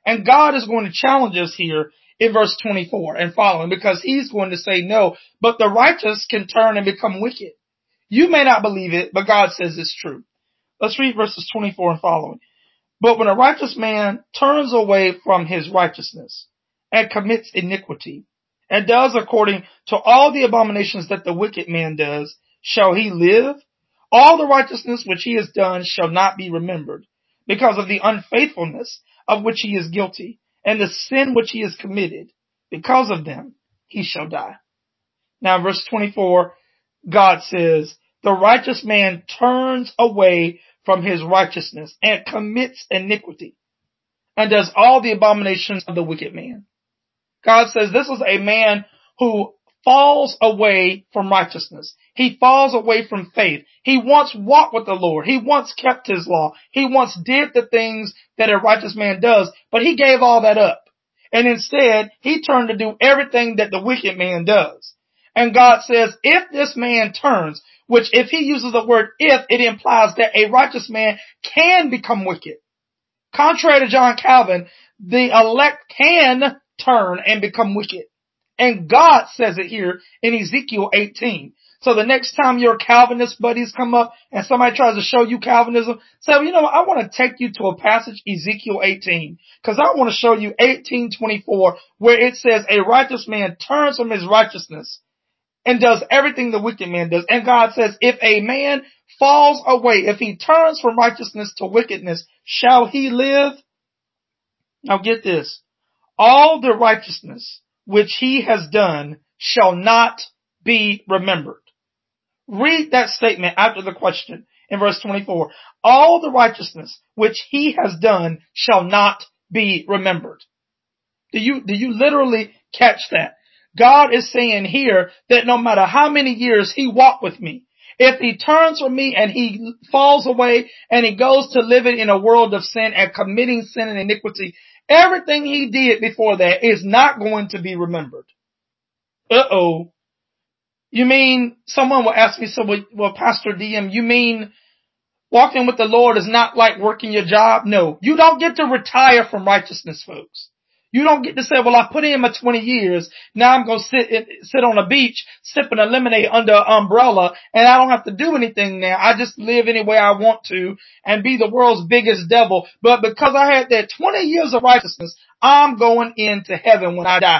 And God is going to challenge us here in verse 24 and following, because he's going to say no, but the righteous can turn and become wicked. You may not believe it, but God says it's true. Let's read verses 24 and following. But when a righteous man turns away from his righteousness and commits iniquity and does according to all the abominations that the wicked man does, shall he live? All the righteousness which he has done shall not be remembered, because of the unfaithfulness of which he is guilty, and the sin which he has committed. Because of them he shall die. Now verse 24, God says, the righteous man turns away from his righteousness and commits iniquity and does all the abominations of the wicked man. God says this is a man who falls away from righteousness. He falls away from faith. He once walked with the Lord. He once kept his law. He once did the things that a righteous man does, but he gave all that up. And instead, he turned to do everything that the wicked man does. And God says, if this man turns, which if he uses the word if, it implies that a righteous man can become wicked. Contrary to John Calvin, the elect can turn and become wicked. And God says it here in Ezekiel 18. So the next time your Calvinist buddies come up and somebody tries to show you Calvinism, say, well, you know what? I want to take you to a passage, Ezekiel 18, because I want to show you 18:24, where it says a righteous man turns from his righteousness and does everything the wicked man does. And God says, if a man falls away, if he turns from righteousness to wickedness, shall he live? Now get this. All the righteousness which he has done shall not be remembered. Read that statement after the question in verse 24. All the righteousness which he has done shall not be remembered. Do you literally catch that? God is saying here that no matter how many years he walked with me, if he turns from me and he falls away and he goes to living in a world of sin and committing sin and iniquity, everything he did before that is not going to be remembered. Uh-oh. You mean, someone will ask me, so, well, Pastor DM, you mean walking with the Lord is not like working your job? No. You don't get to retire from righteousness, folks. You don't get to say, well, I put in my 20 years. Now I'm going to sit on a beach, sipping a lemonade under an umbrella, and I don't have to do anything now. I just live any way I want to and be the world's biggest devil. But because I had that 20 years of righteousness, I'm going into heaven when I die.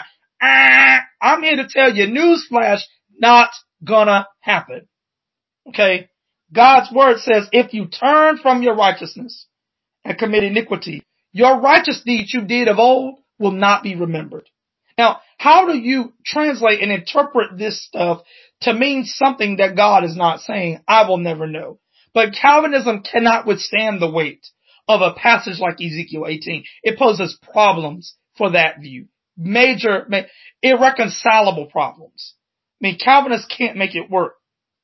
I'm here to tell you, newsflash, not gonna happen. Okay? God's word says, if you turn from your righteousness and commit iniquity, your righteous deeds you did of old will not be remembered. Now, how do you translate and interpret this stuff to mean something that God is not saying? I will never know. But Calvinism cannot withstand the weight of a passage like Ezekiel 18. It poses problems for that view. Major, irreconcilable problems. I mean, Calvinists can't make it work.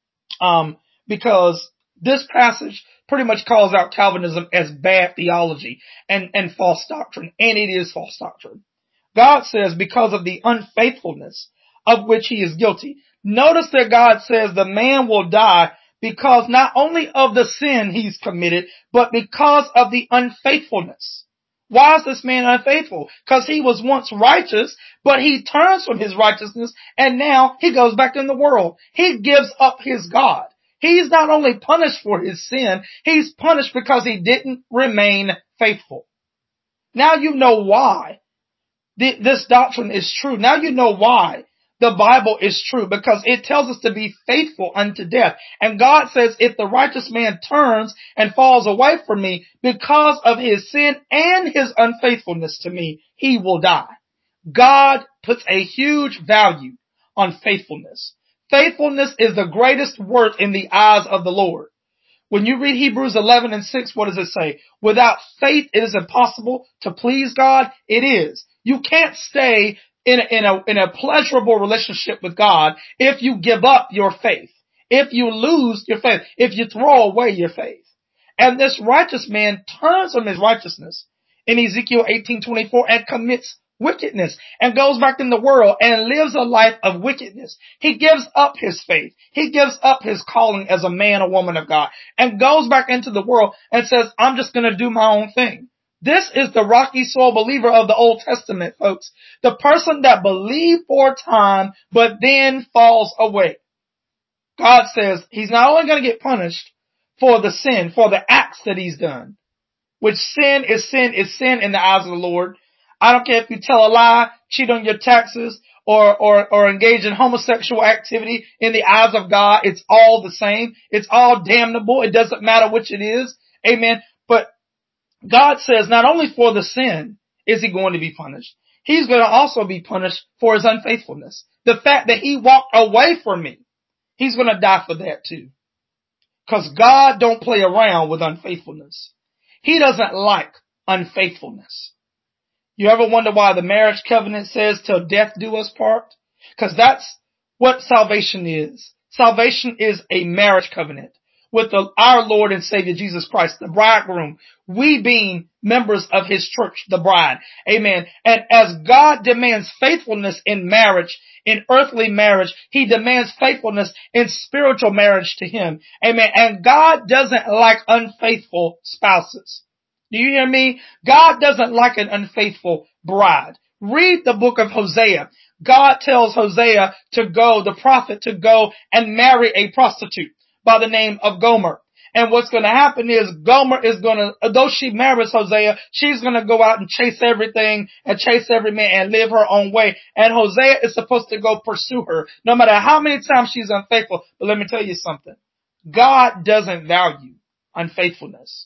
Because this passage pretty much calls out Calvinism as bad theology and false doctrine. And it is false doctrine. God says because of the unfaithfulness of which he is guilty. Notice that God says the man will die because not only of the sin he's committed, but because of the unfaithfulness. Why is this man unfaithful? Because he was once righteous, but he turns from his righteousness and now he goes back in the world. He gives up his God. He's not only punished for his sin, he's punished because he didn't remain faithful. Now you know why this doctrine is true. Now you know why the Bible is true, because it tells us to be faithful unto death. And God says, if the righteous man turns and falls away from me because of his sin and his unfaithfulness to me, he will die. God puts a huge value on faithfulness. Faithfulness is the greatest worth in the eyes of the Lord. When you read Hebrews 11:6, what does it say? Without faith, it is impossible to please God. It is. You can't stay in a pleasurable relationship with God if you give up your faith, if you lose your faith, if you throw away your faith. And this righteous man turns from his righteousness in Ezekiel 18:24 and commits wickedness and goes back in the world and lives a life of wickedness. He gives up his faith. He gives up his calling as a man or woman of God and goes back into the world and says, I'm just going to do my own thing. This is the rocky soil believer of the Old Testament, folks. The person that believed for a time, but then falls away. God says he's not only going to get punished for the sin, for the acts that he's done, which sin is sin in the eyes of the Lord. I don't care if you tell a lie, cheat on your taxes, or engage in homosexual activity in the eyes of God. It's all the same. It's all damnable. It doesn't matter which it is. Amen. But God says not only for the sin is he going to be punished, he's going to also be punished for his unfaithfulness. The fact that he walked away from me, he's going to die for that too. Because God don't play around with unfaithfulness. He doesn't like unfaithfulness. You ever wonder why the marriage covenant says till death do us part? Because that's what salvation is. Salvation is a marriage covenant with our Lord and Savior Jesus Christ, the bridegroom. We being members of his church, the bride. Amen. And as God demands faithfulness in marriage, in earthly marriage, he demands faithfulness in spiritual marriage to him. Amen. And God doesn't like unfaithful spouses. Do you hear me? God doesn't like an unfaithful bride. Read the book of Hosea. God tells Hosea to go, the prophet, to go and marry a prostitute by the name of Gomer. And what's going to happen is Gomer is going to, though she marries Hosea, she's going to go out and chase everything and chase every man and live her own way. And Hosea is supposed to go pursue her no matter how many times she's unfaithful. But let me tell you something. God doesn't value unfaithfulness.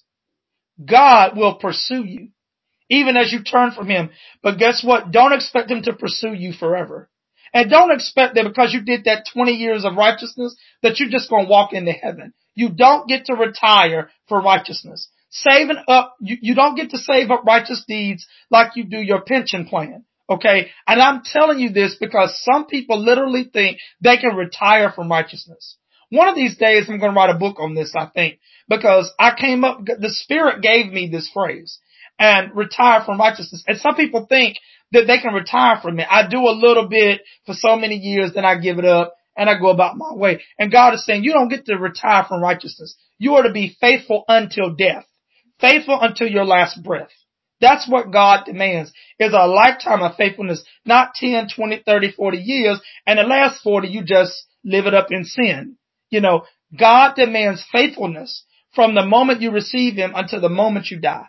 God will pursue you even as you turn from him. But guess what? Don't expect him to pursue you forever. And don't expect that because you did that 20 years of righteousness that you're just going to walk into heaven. You don't get to retire for righteousness. Saving up, you don't get to save up righteous deeds like you do your pension plan. Okay. And I'm telling you this because some people literally think they can retire from righteousness. One of these days I'm going to write a book on this, I think, because the Spirit gave me this phrase, and retire from righteousness. And some people think that they can retire from it. I do a little bit for so many years, then I give it up and I go about my way. And God is saying you don't get to retire from righteousness. You are to be faithful until death, faithful until your last breath. That's what God demands, is a lifetime of faithfulness, not 10, 20, 30, 40 years. And the last 40, you just live it up in sin. You know, God demands faithfulness from the moment you receive him until the moment you die.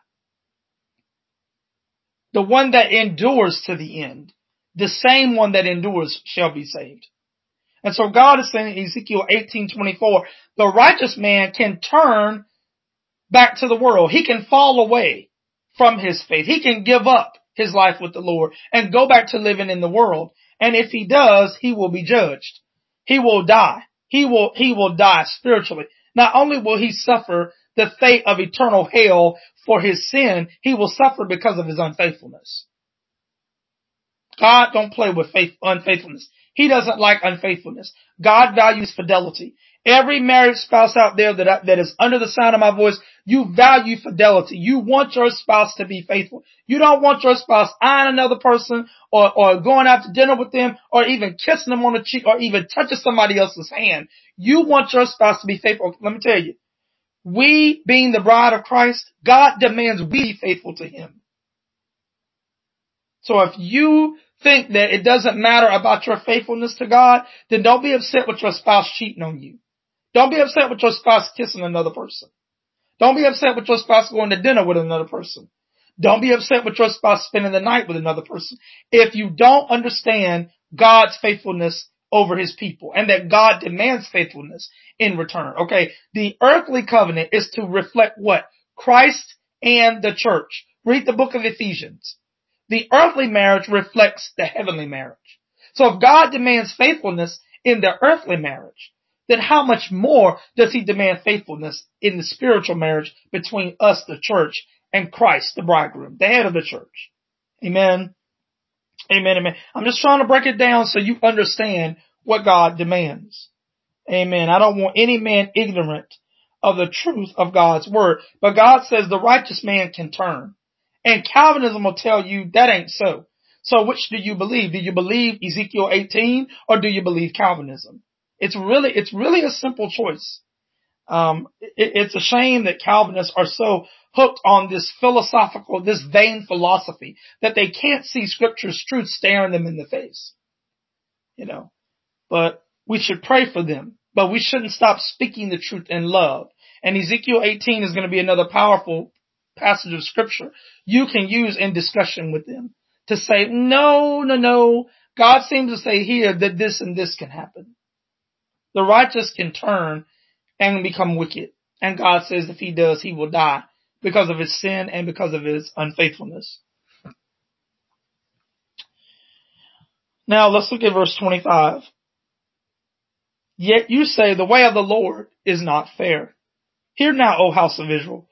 The one that endures to the end, the same one that endures shall be saved. And so God is saying in Ezekiel 18:24, the righteous man can turn back to the world. He can fall away from his faith. He can give up his life with the Lord and go back to living in the world. And if he does, he will be judged. He will die. He will die spiritually. Not only will he suffer the fate of eternal hell for his sin, he will suffer because of his unfaithfulness. God don't play with unfaithfulness. He doesn't like unfaithfulness. God values fidelity. Every married spouse out there that is under the sound of my voice, you value fidelity. You want your spouse to be faithful. You don't want your spouse eyeing another person or going out to dinner with them or even kissing them on the cheek or even touching somebody else's hand. You want your spouse to be faithful. Let me tell you, we being the bride of Christ, God demands we be faithful to him. So if you think that it doesn't matter about your faithfulness to God, then don't be upset with your spouse cheating on you. Don't be upset with your spouse kissing another person. Don't be upset with your spouse going to dinner with another person. Don't be upset with your spouse spending the night with another person. If you don't understand God's faithfulness over his people and that God demands faithfulness in return. Okay. The earthly covenant is to reflect what? Christ and the church. Read the book of Ephesians. The earthly marriage reflects the heavenly marriage. So if God demands faithfulness in the earthly marriage, then how much more does he demand faithfulness in the spiritual marriage between us, the church, and Christ, the bridegroom, the head of the church? Amen. Amen. Amen. I'm just trying to break it down so you understand what God demands. Amen. I don't want any man ignorant of the truth of God's word. But God says the righteous man can turn. And Calvinism will tell you that ain't so. So which do you believe? Do you believe Ezekiel 18 or do you believe Calvinism? It's really a simple choice. It's a shame that Calvinists are so hooked on this philosophical, this vain philosophy that they can't see Scripture's truth staring them in the face. But we should pray for them. But we shouldn't stop speaking the truth in love. And Ezekiel 18 is going to be another powerful passage of Scripture you can use in discussion with them to say, no. God seems to say here that this and this can happen. The righteous can turn and become wicked. And God says if he does, he will die because of his sin and because of his unfaithfulness. Now let's look at verse 25. Yet you say the way of the Lord is not fair. Hear now, O house of Israel.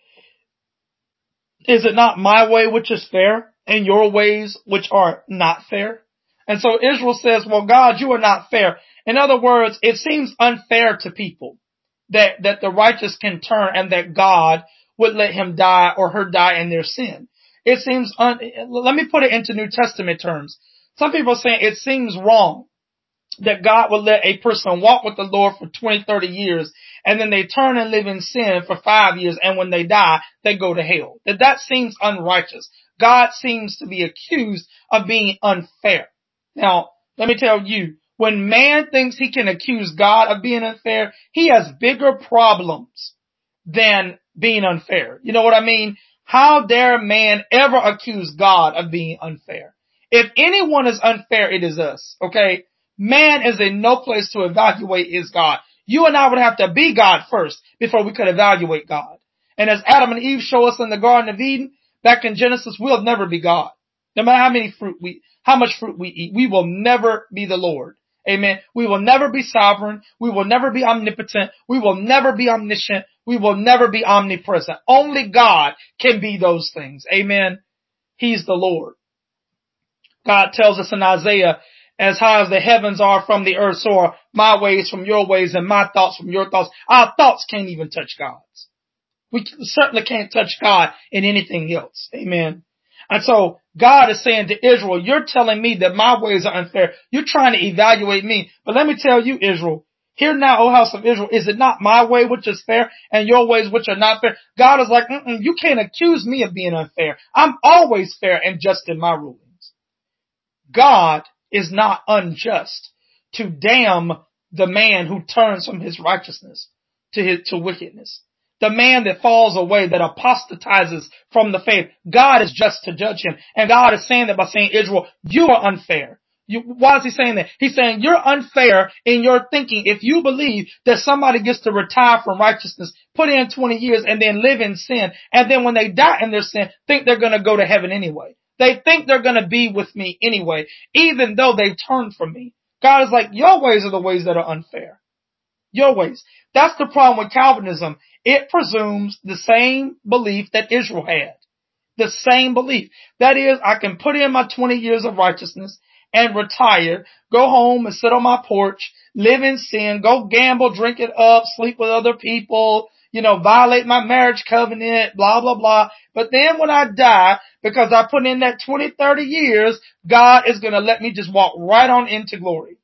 Is it not my way which is fair and your ways which are not fair? And so Israel says, well, God, you are not fair. In other words, it seems unfair to people that the righteous can turn and that God would let him die or her die in their sin. It seems, let me put it into New Testament terms. Some people are saying it seems wrong that God would let a person walk with the Lord for 20, 30 years, and then they turn and live in sin for 5 years, and when they die, they go to hell. That seems unrighteous. God seems to be accused of being unfair. Now, let me tell you, when man thinks he can accuse God of being unfair, he has bigger problems than being unfair. You know what I mean? How dare man ever accuse God of being unfair? If anyone is unfair, it is us, okay? Man is in no place to evaluate his God. You and I would have to be God first before we could evaluate God. And as Adam and Eve show us in the Garden of Eden, back in Genesis, we'll never be God. No matter how much fruit we eat, we will never be the Lord. Amen. We will never be sovereign. We will never be omnipotent. We will never be omniscient. We will never be omnipresent. Only God can be those things. Amen. He's the Lord. God tells us in Isaiah, as high as the heavens are from the earth, so are my ways from your ways and my thoughts from your thoughts. Our thoughts can't even touch God's. We certainly can't touch God in anything else. Amen. And so God is saying to Israel, you're telling me that my ways are unfair. You're trying to evaluate me. But let me tell you, Israel, hear now, O house of Israel, is it not my way which is fair and your ways which are not fair? God is like, you can't accuse me of being unfair. I'm always fair and just in my rulings. God is not unjust to damn the man who turns from his righteousness to wickedness. The man that falls away, that apostatizes from the faith, God is just to judge him. And God is saying that by saying, Israel, you are unfair. Why is he saying that? He's saying you're unfair in your thinking if you believe that somebody gets to retire from righteousness, put in 20 years and then live in sin. And then when they die in their sin, think they're going to go to heaven anyway. They think they're going to be with me anyway, even though they've turned from me. God is like, your ways are the ways that are unfair. Your ways. That's the problem with Calvinism. It presumes the same belief that Israel had. The same belief. That is, I can put in my 20 years of righteousness and retire, go home and sit on my porch, live in sin, go gamble, drink it up, sleep with other people, violate my marriage covenant, blah, blah, blah. But then when I die, because I put in that 20, 30 years, God is going to let me just walk right on into glory.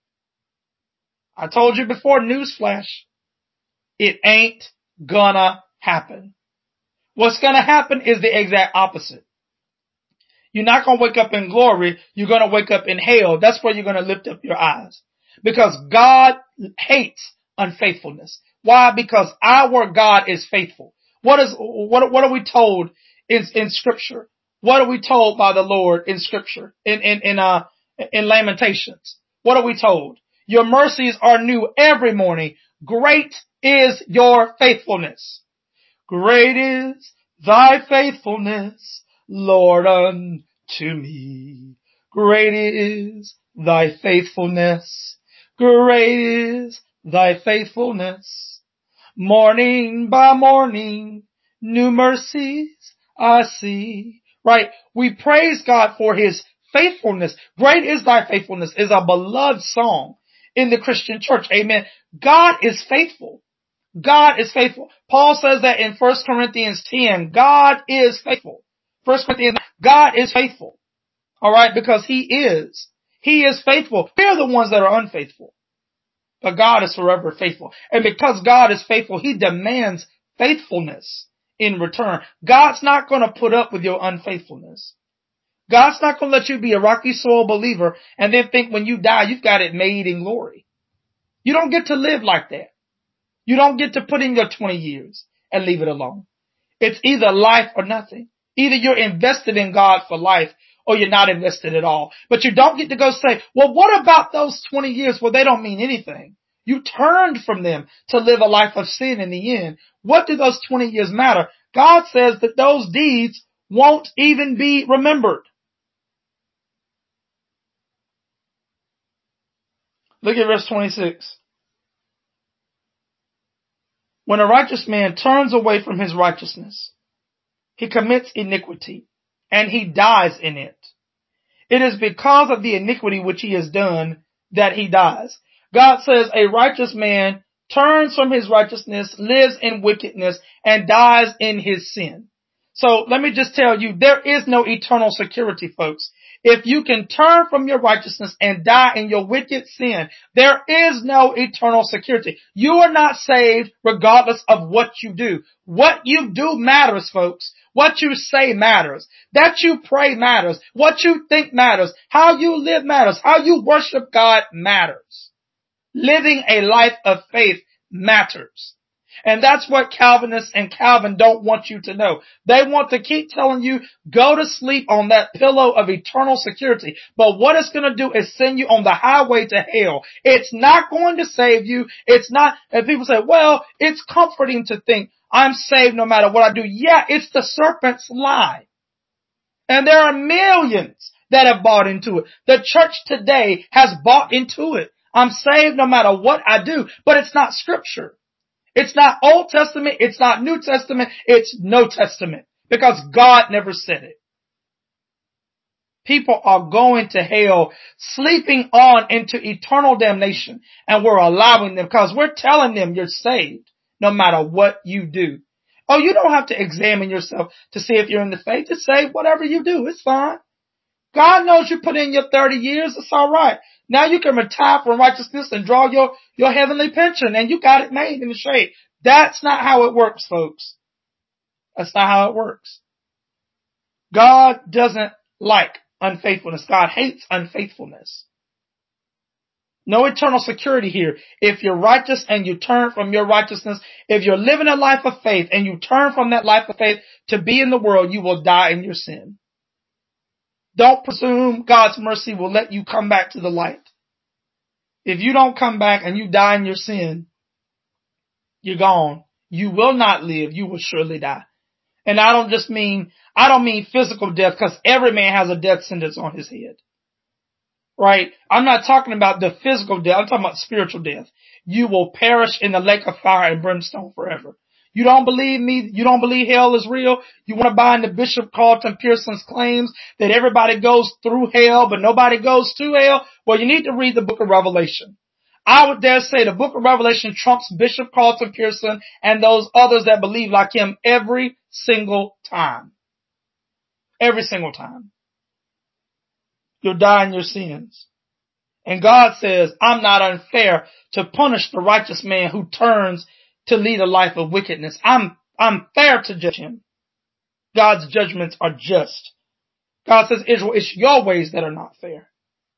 I told you before, newsflash, it ain't gonna happen. What's gonna happen is the exact opposite. You're not gonna wake up in glory, you're gonna wake up in hell. That's where you're gonna lift up your eyes. Because God hates unfaithfulness. Why? Because our God is faithful. What are we told in Scripture? What are we told by the Lord in Scripture? In Lamentations? What are we told? Your mercies are new every morning. Great is your faithfulness. Great is thy faithfulness, Lord, unto me. Great is thy faithfulness. Great is thy faithfulness. Morning by morning, new mercies I see. Right? We praise God for his faithfulness. Great is thy faithfulness is a beloved song in the Christian church. Amen. God is faithful. God is faithful. Paul says that in 1 Corinthians 10. God is faithful. 1 Corinthians, God is faithful. Alright, because he is. He is faithful. We are the ones that are unfaithful. But God is forever faithful. And because God is faithful, He demands faithfulness in return. God's not going to put up with your unfaithfulness. God's not going to let you be a rocky soil believer and then think when you die, you've got it made in glory. You don't get to live like that. You don't get to put in your 20 years and leave it alone. It's either life or nothing. Either you're invested in God for life or you're not invested at all. But you don't get to go say, well, what about those 20 years? Well, they don't mean anything. You turned from them to live a life of sin in the end. What do those 20 years matter? God says that those deeds won't even be remembered. Look at verse 26. When a righteous man turns away from his righteousness, he commits iniquity, and he dies in it. It is because of the iniquity which he has done that he dies. God says a righteous man turns from his righteousness, lives in wickedness, and dies in his sin. So let me just tell you, there is no eternal security, folks. If you can turn from your righteousness and die in your wicked sin, there is no eternal security. You are not saved regardless of what you do. What you do matters, folks. What you say matters. That you pray matters. What you think matters. How you live matters. How you worship God matters. Living a life of faith matters. And that's what Calvinists and Calvin don't want you to know. They want to keep telling you, go to sleep on that pillow of eternal security. But what it's going to do is send you on the highway to hell. It's not going to save you. It's not, and people say, well, it's comforting to think I'm saved no matter what I do. Yeah, it's the serpent's lie. And there are millions that have bought into it. The church today has bought into it. I'm saved no matter what I do, but it's not scripture. It's not Old Testament. It's not New Testament. It's no testament because God never said it. People are going to hell, sleeping on into eternal damnation, and we're allowing them because we're telling them you're saved no matter what you do. Oh, you don't have to examine yourself to see if you're in the faith. Just say whatever you do. It's fine. God knows you put in your 30 years. It's all right. Now you can retire from righteousness and draw your heavenly pension, and you got it made in the shade. That's not how it works, folks. That's not how it works. God doesn't like unfaithfulness. God hates unfaithfulness. No eternal security here. If you're righteous and you turn from your righteousness, if you're living a life of faith and you turn from that life of faith to be in the world, you will die in your sin. Don't presume God's mercy will let you come back to the light. If you don't come back and you die in your sin, you're gone. You will not live. You will surely die. And I don't mean physical death, because every man has a death sentence on his head. Right? I'm not talking about the physical death. I'm talking about spiritual death. You will perish in the lake of fire and brimstone forever. You don't believe me? You don't believe hell is real? You want to buy into Bishop Carlton Pearson's claims that everybody goes through hell, but nobody goes to hell? Well, you need to read the book of Revelation. I would dare say the book of Revelation trumps Bishop Carlton Pearson and those others that believe like him every single time. Every single time. You'll die in your sins. And God says, I'm not unfair to punish the righteous man who turns to lead a life of wickedness. I'm fair to judge him. God's judgments are just. God says, Israel, it's your ways that are not fair.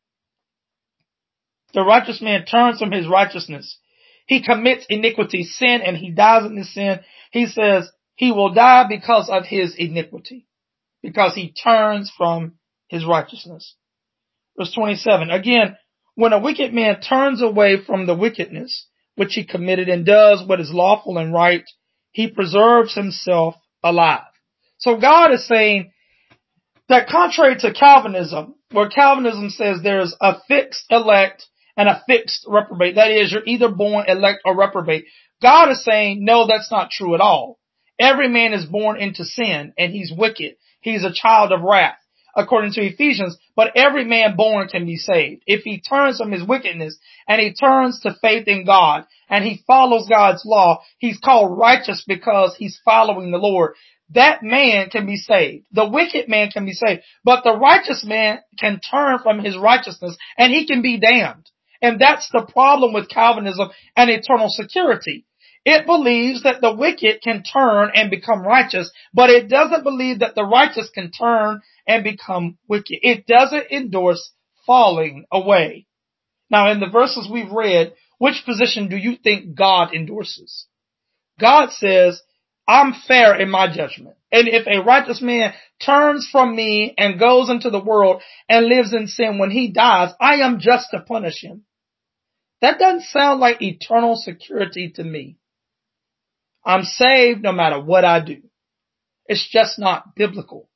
The righteous man turns from his righteousness. He commits iniquity, sin, and he dies in his sin. He says he will die because of his iniquity, because he turns from his righteousness. Verse 27, again, when a wicked man turns away from the wickedness which he committed and does what is lawful and right, he preserves himself alive. So God is saying that contrary to Calvinism, where Calvinism says there's a fixed elect and a fixed reprobate, that is, you're either born elect or reprobate, God is saying, no, that's not true at all. Every man is born into sin, and he's wicked. He's a child of wrath, according to Ephesians, but every man born can be saved. If he turns from his wickedness and he turns to faith in God and he follows God's law, he's called righteous because he's following the Lord. That man can be saved. The wicked man can be saved, but the righteous man can turn from his righteousness and he can be damned. And that's the problem with Calvinism and eternal security. It believes that the wicked can turn and become righteous, but it doesn't believe that the righteous can turn and become wicked. It doesn't endorse falling away. Now, in the verses we've read, which position do you think God endorses? God says, I'm fair in my judgment. And if a righteous man turns from me and goes into the world and lives in sin, when he dies, I am just to punish him. That doesn't sound like eternal security to me. I'm saved no matter what I do. It's just not biblical.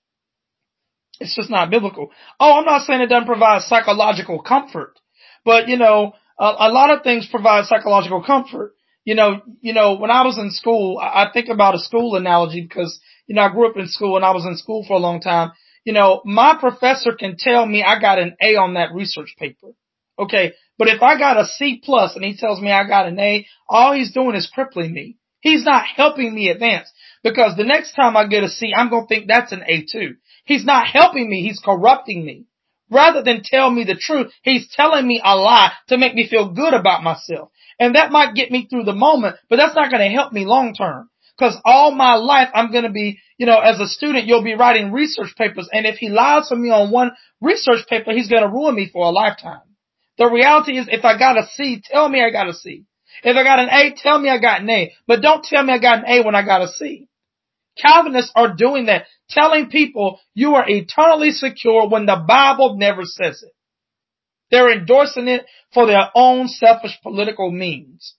It's just not biblical. Oh, I'm not saying it doesn't provide psychological comfort, but a lot of things provide psychological comfort. When I was in school, I think about a school analogy because, I grew up in school and I was in school for a long time. My professor can tell me I got an A on that research paper. Okay. But if I got a C plus and he tells me I got an A, all he's doing is crippling me. He's not helping me advance because the next time I get a C, I'm going to think that's an A too. He's not helping me. He's corrupting me. Rather than tell me the truth, he's telling me a lie to make me feel good about myself. And that might get me through the moment, but that's not going to help me long term. Because all my life I'm going to be, as a student, you'll be writing research papers. And if he lies for me on one research paper, he's going to ruin me for a lifetime. The reality is if I got a C, tell me I got a C. If I got an A, tell me I got an A. But don't tell me I got an A when I got a C. Calvinists are doing that, telling people you are eternally secure when the Bible never says it. They're endorsing it for their own selfish political means.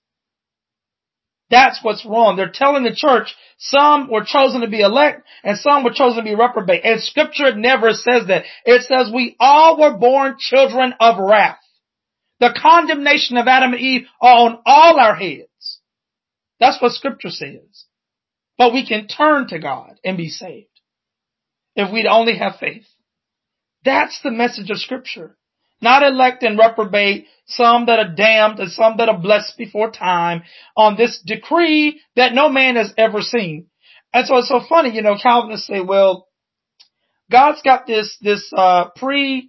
That's what's wrong. They're telling the church some were chosen to be elect and some were chosen to be reprobate. And scripture never says that. It says we all were born children of wrath. The condemnation of Adam and Eve are on all our heads. That's what scripture says. But we can turn to God and be saved if we'd only have faith. That's the message of scripture. Not elect and reprobate, some that are damned and some that are blessed before time on this decree that no man has ever seen. And so it's so funny, Calvinists say, well, God's got this pre-time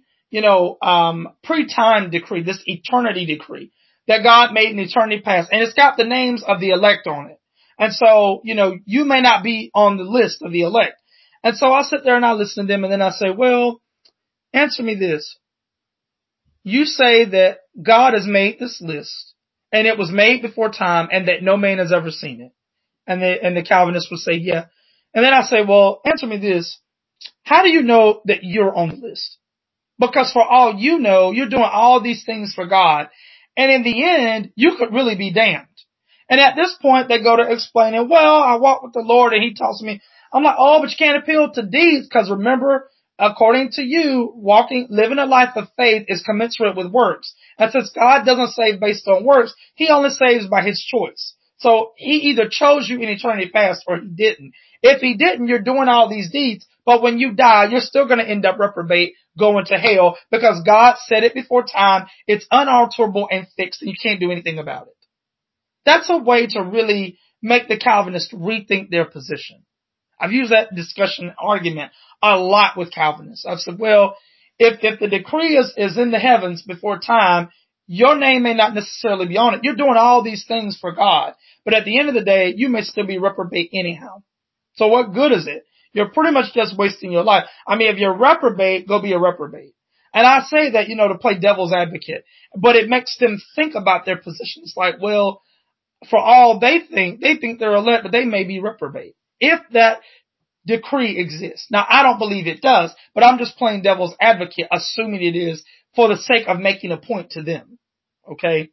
decree, this eternity decree that God made in eternity past. And it's got the names of the elect on it. And so, you may not be on the list of the elect. And so I sit there and I listen to them and then I say, well, answer me this. You say that God has made this list and it was made before time and that no man has ever seen it. And the Calvinists would say, yeah. And then I say, well, answer me this. How do you know that you're on the list? Because for all you know, you're doing all these things for God. And in the end, you could really be damned. And at this point, they go to explaining, well, I walk with the Lord and he tells me, I'm like, oh, but you can't appeal to deeds because remember, according to you, living a life of faith is commensurate with works. And since God doesn't save based on works, he only saves by his choice. So he either chose you in eternity past or he didn't. If he didn't, you're doing all these deeds, but when you die, you're still going to end up reprobate, going to hell because God said it before time. It's unalterable and fixed and you can't do anything about it. That's a way to really make the Calvinists rethink their position. I've used that discussion argument a lot with Calvinists. I've said, well, if the decree is in the heavens before time, your name may not necessarily be on it. You're doing all these things for God. But at the end of the day, you may still be reprobate anyhow. So what good is it? You're pretty much just wasting your life. I mean, if you're reprobate, go be a reprobate. And I say that, to play devil's advocate, but it makes them think about their positions. Like, well, for all they think they're elect, but they may be reprobate. If that decree exists. Now, I don't believe it does, but I'm just playing devil's advocate, assuming it is for the sake of making a point to them. Okay?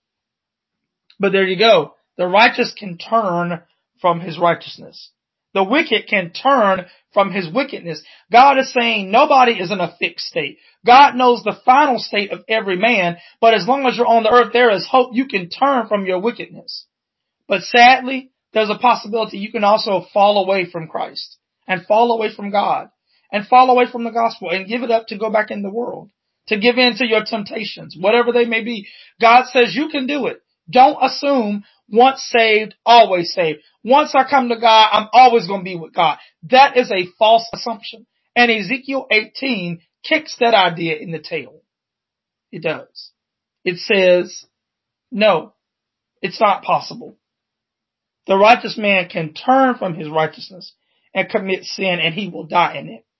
But there you go. The righteous can turn from his righteousness. The wicked can turn from his wickedness. God is saying nobody is in a fixed state. God knows the final state of every man, but as long as you're on the earth, there is hope you can turn from your wickedness. But sadly, there's a possibility you can also fall away from Christ and fall away from God and fall away from the gospel and give it up to go back in the world, to give in to your temptations, whatever they may be. God says you can do it. Don't assume once saved, always saved. Once I come to God, I'm always going to be with God. That is a false assumption. And Ezekiel 18 kicks that idea in the tail. It does. it says, no, it's not possible. The righteous man can turn from his righteousness and commit sin, and he will die in it.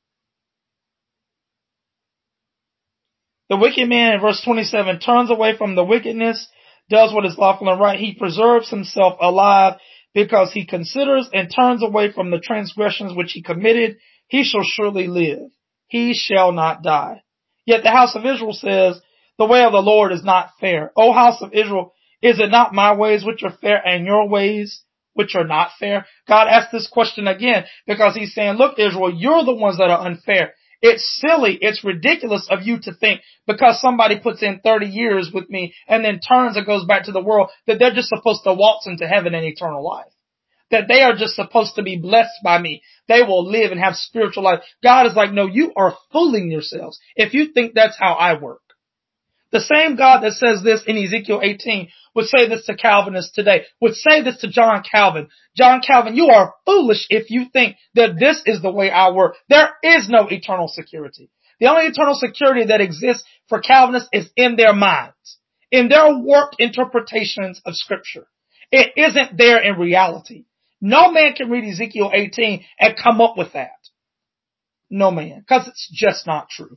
The wicked man in verse 27 turns away from the wickedness, does what is lawful and right. He preserves himself alive because he considers and turns away from the transgressions which he committed. He shall surely live. He shall not die. Yet the house of Israel says, the way of the Lord is not fair. O house of Israel, is it not my ways which are fair and your ways which are not fair? God asked this question again because he's saying, look, Israel, you're the ones that are unfair. It's silly. It's ridiculous of you to think because somebody puts in 30 years with me and then turns and goes back to the world that they're just supposed to waltz into heaven and eternal life. That they are just supposed to be blessed by me. They will live and have spiritual life. God is like, no, you are fooling yourselves if you think that's how I work. The same God that says this in Ezekiel 18 would say this to Calvinists today, would say this to John Calvin. John Calvin, you are foolish if you think that this is the way I work. There is no eternal security. The only eternal security that exists for Calvinists is in their minds, in their warped interpretations of Scripture. It isn't there in reality. No man can read Ezekiel 18 and come up with that. No man, because it's just not true.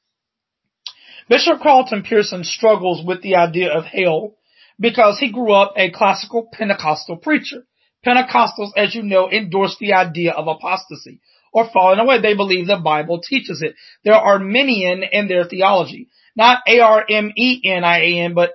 Bishop Carlton Pearson struggles with the idea of hell because he grew up a classical Pentecostal preacher. Pentecostals, as you know, endorse the idea of apostasy or falling away. They believe the Bible teaches it. They're Arminian in their theology. Not Armenian, but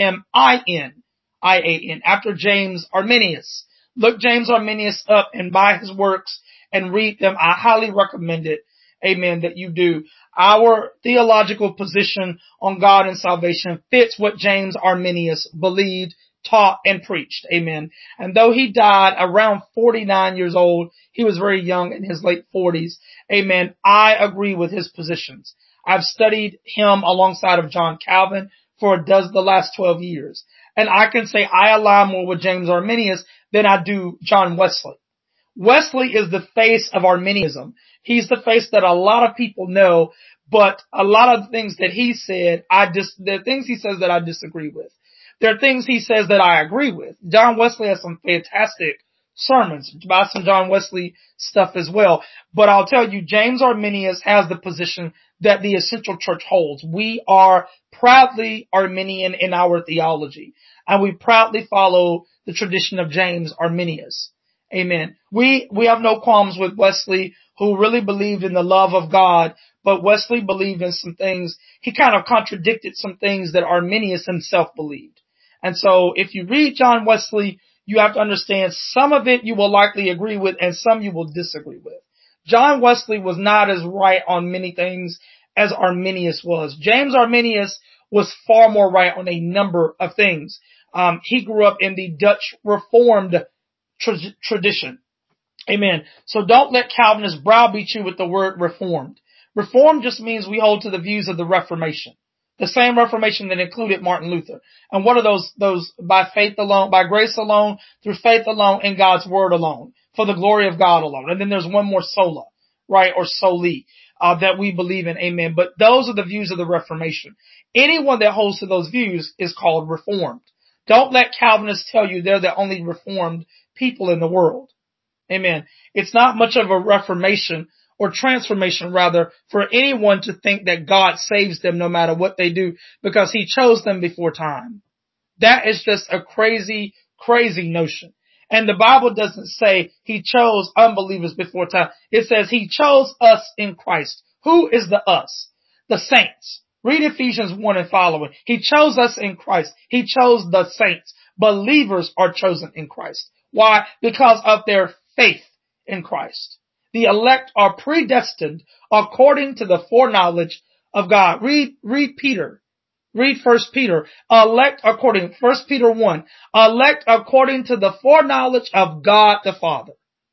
Arminian, after James Arminius. Look James Arminius up and buy his works and read them. I highly recommend it. Amen, that you do. Our theological position on God and salvation fits what James Arminius believed, taught, and preached. Amen. And though he died around 49 years old, he was very young in his late 40s. Amen. I agree with his positions. I've studied him alongside of John Calvin for the last 12 years. And I can say I align more with James Arminius than I do John Wesley. Wesley is the face of Arminianism. He's the face that a lot of people know, but a lot of things that he said, there are things he says that I disagree with. There are things he says that I agree with. John Wesley has some fantastic sermons, buy some John Wesley stuff as well. But I'll tell you, James Arminius has the position that the essential church holds. We are proudly Arminian in our theology, and we proudly follow the tradition of James Arminius. Amen. We have no qualms with Wesley, who really believed in the love of God, but Wesley believed in some things. He kind of contradicted some things that Arminius himself believed. And so if you read John Wesley, you have to understand some of it you will likely agree with and some you will disagree with. John Wesley was not as right on many things as Arminius was. James Arminius was far more right on a number of things. He grew up in the Dutch Reformed tradition. Amen. So don't let Calvinists browbeat you with the word reformed. Reformed just means we hold to the views of the Reformation. The same Reformation that included Martin Luther. And what are those by faith alone, by grace alone, through faith alone, in God's word alone, for the glory of God alone. And then there's one more sola, right, or soli, that we believe in. Amen. But those are the views of the Reformation. Anyone that holds to those views is called Reformed. Don't let Calvinists tell you they're the only Reformed people in the world. Amen. It's not much of a reformation or transformation, rather, for anyone to think that God saves them no matter what they do because he chose them before time. That is just a crazy, crazy notion. And the Bible doesn't say he chose unbelievers before time. It says he chose us in Christ. Who is the us? The saints. Read Ephesians 1 and following. He chose us in Christ. He chose the saints. Believers are chosen in Christ. Why? Because of their faith in Christ. The elect are predestined according to the foreknowledge of God. Read Peter. Read 1 Peter. Elect according, 1 Peter 1. Elect according to the foreknowledge of God the Father.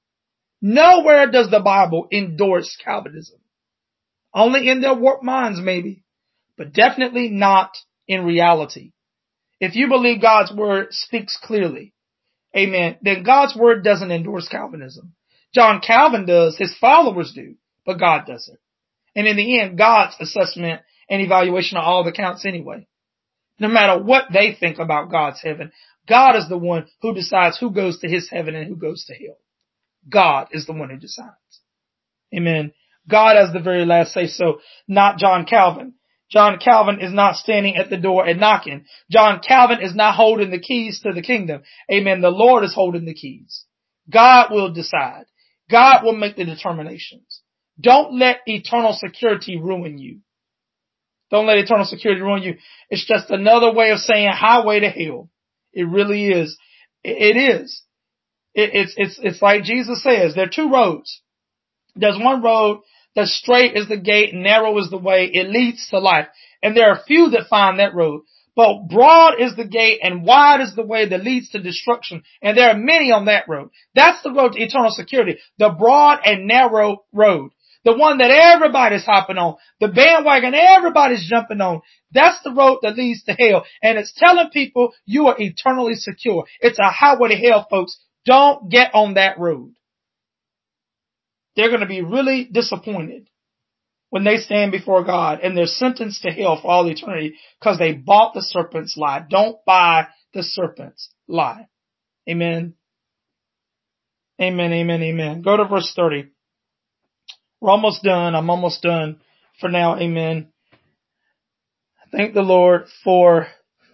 Nowhere does the Bible endorse Calvinism. Only in their warped minds maybe, but definitely not in reality. If you believe God's word speaks clearly, amen, then God's word doesn't endorse Calvinism. John Calvin does, his followers do, but God doesn't. And in the end, God's assessment and evaluation are all that counts anyway. No matter what they think about God's heaven, God is the one who decides who goes to his heaven and who goes to hell. God is the one who decides. Amen. God has the very last say so, not John Calvin. John Calvin is not standing at the door and knocking. John Calvin is not holding the keys to the kingdom. Amen. The Lord is holding the keys. God will decide. God will make the determinations. Don't let eternal security ruin you. Don't let eternal security ruin you. It's just another way of saying highway to hell. It really is. It is. It's like Jesus says, there are two roads. There's one road that straight is the gate, narrow is the way, it leads to life. And there are few that find that road. But broad is the gate and wide is the way that leads to destruction. And there are many on that road. That's the road to eternal security. The broad and narrow road. The one that everybody's hopping on. The bandwagon everybody's jumping on. That's the road that leads to hell. And it's telling people you are eternally secure. It's a highway to hell, folks. Don't get on that road. They're going to be really disappointed when they stand before God and they're sentenced to hell for all eternity because they bought the serpent's lie. Don't buy the serpent's lie. Amen. Amen, amen, amen. Go to verse 30. We're almost done. I'm almost done for now. Amen. Thank the Lord for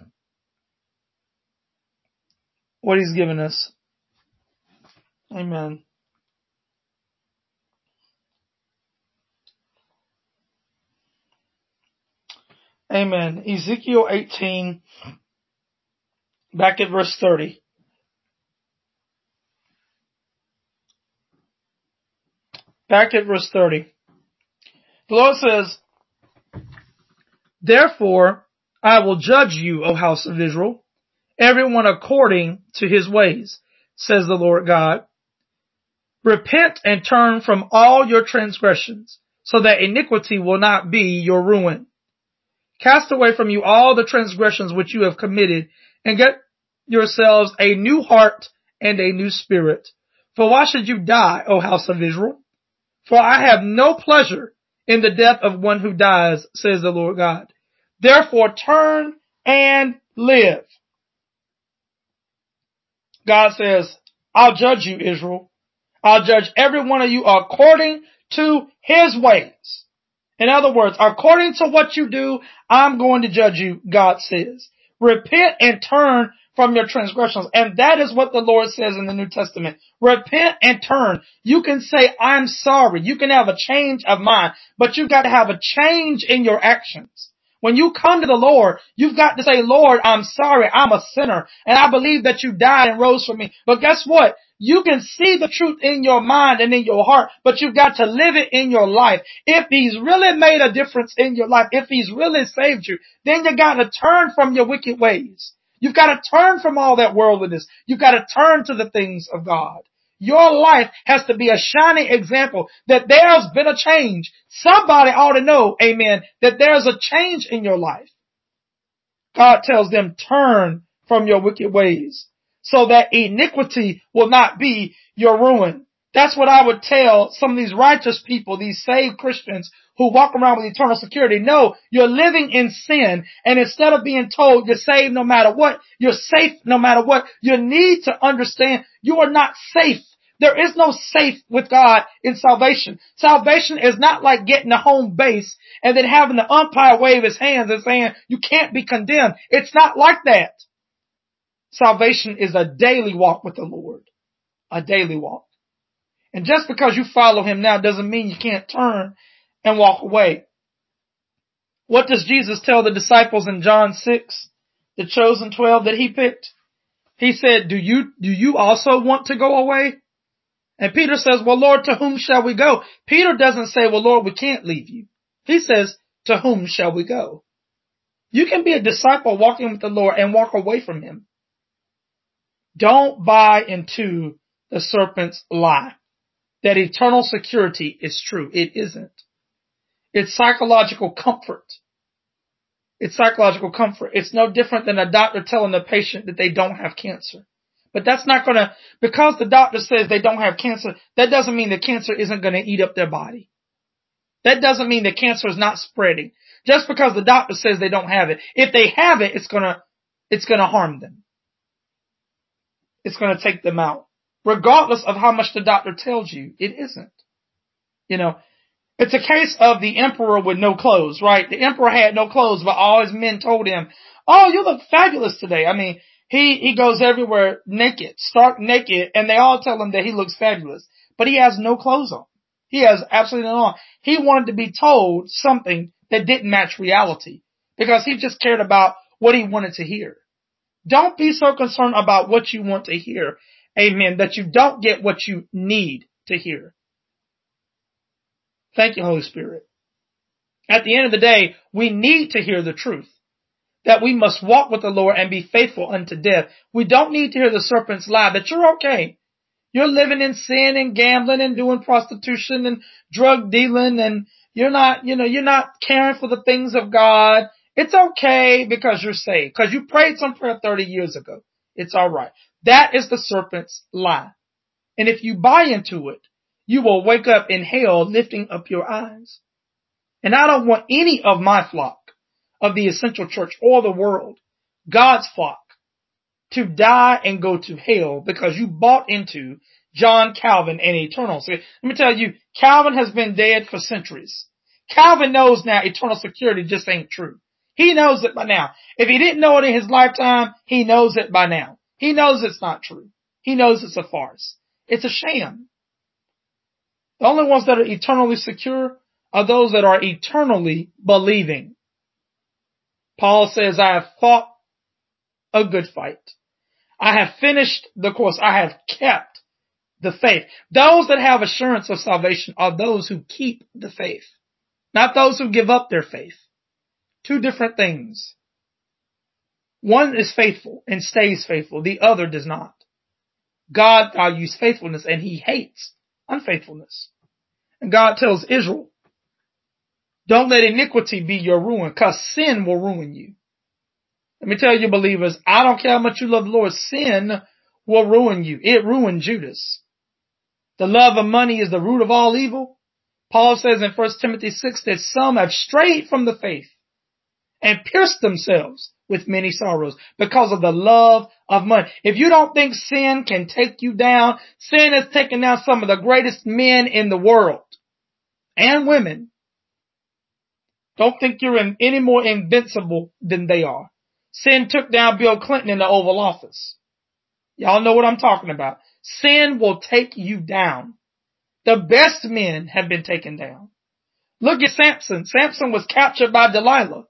what he's given us. Amen. Amen. Ezekiel 18, back at verse 30. Back at verse 30. The Lord says, therefore, I will judge you, O house of Israel, everyone according to his ways, says the Lord God. Repent and turn from all your transgressions, so that iniquity will not be your ruin. Cast away from you all the transgressions which you have committed, and get yourselves a new heart and a new spirit. For why should you die, O house of Israel? For I have no pleasure in the death of one who dies, says the Lord God. Therefore turn and live. God says, I'll judge you, Israel. I'll judge every one of you according to his ways. In other words, according to what you do, I'm going to judge you, God says. Repent and turn from your transgressions. And that is what the Lord says in the New Testament. Repent and turn. You can say, I'm sorry. You can have a change of mind, but you've got to have a change in your actions. When you come to the Lord, you've got to say, Lord, I'm sorry. I'm a sinner and I believe that you died and rose for me. But guess what? You can see the truth in your mind and in your heart, but you've got to live it in your life. If he's really made a difference in your life, if he's really saved you, then you got to turn from your wicked ways. You've got to turn from all that worldliness. You've got to turn to the things of God. Your life has to be a shining example that there's been a change. Somebody ought to know, amen, that there's a change in your life. God tells them, turn from your wicked ways so that iniquity will not be your ruin. That's what I would tell some of these righteous people, these saved Christians who walk around with eternal security. No, you're living in sin, and instead of being told you're saved no matter what, you're safe no matter what, you need to understand you are not safe. There is no safe with God in salvation. Salvation is not like getting a home base and then having the umpire wave his hands and saying you can't be condemned. It's not like that. Salvation is a daily walk with the Lord. A daily walk. And just because you follow him now doesn't mean you can't turn and walk away. What does Jesus tell the disciples in John 6, the chosen 12 that he picked? He said, do you also want to go away? And Peter says, well, Lord, to whom shall we go? Peter doesn't say, well, Lord, we can't leave you. He says, to whom shall we go? You can be a disciple walking with the Lord and walk away from him. Don't buy into the serpent's lie that eternal security is true. It isn't. It's psychological comfort. It's psychological comfort. It's no different than a doctor telling a patient that they don't have cancer. But that's not gonna, because the doctor says they don't have cancer, that doesn't mean that cancer isn't gonna eat up their body. That doesn't mean that cancer is not spreading. just because the doctor says they don't have it. If they have it, it's gonna harm them. It's gonna take them out. Regardless of how much the doctor tells you, it isn't. You know, it's a case of the emperor with no clothes, right? The emperor had no clothes, but all his men told him, "Oh, you look fabulous today." I mean, he goes everywhere naked, stark naked, and they all tell him that he looks fabulous, but he has no clothes on. He has absolutely no on. He wanted to be told something that didn't match reality because he just cared about what he wanted to hear. Don't be so concerned about what you want to hear, amen, that you don't get what you need to hear. Thank you, Holy Spirit. At the end of the day, we need to hear the truth, that we must walk with the Lord and be faithful unto death. We don't need to hear the serpent's lie that you're okay. You're living in sin and gambling and doing prostitution and drug dealing, and you're not caring for the things of God. It's okay because you're saved, because you prayed some prayer 30 years ago. It's all right. That is the serpent's lie. And if you buy into it, you will wake up in hell lifting up your eyes. And I don't want any of my flock of the essential church or the world, God's flock, to die and go to hell because you bought into John Calvin and eternal. So let me tell you, Calvin has been dead for centuries. Calvin knows now eternal security just ain't true. He knows it by now. If he didn't know it in his lifetime, he knows it by now. He knows it's not true. He knows it's a farce. It's a sham. The only ones that are eternally secure are those that are eternally believing. Paul says, I have fought a good fight. I have finished the course. I have kept the faith. Those that have assurance of salvation are those who keep the faith, not those who give up their faith. Two different things. One is faithful and stays faithful. The other does not. God values faithfulness and he hates unfaithfulness. And God tells Israel, don't let iniquity be your ruin, because sin will ruin you. Let me tell you, believers, I don't care how much you love the Lord, sin will ruin you. It ruined Judas. The love of money is the root of all evil. Paul says in 1 Timothy 6 that some have strayed from the faith and pierced themselves with many sorrows because of the love of money. If you don't think sin can take you down, sin has taken down some of the greatest men in the world and women. Don't think you're any more invincible than they are. Sin took down Bill Clinton in the Oval Office. Y'all know what I'm talking about. Sin will take you down. The best men have been taken down. Look at Samson. Samson was captured by Delilah.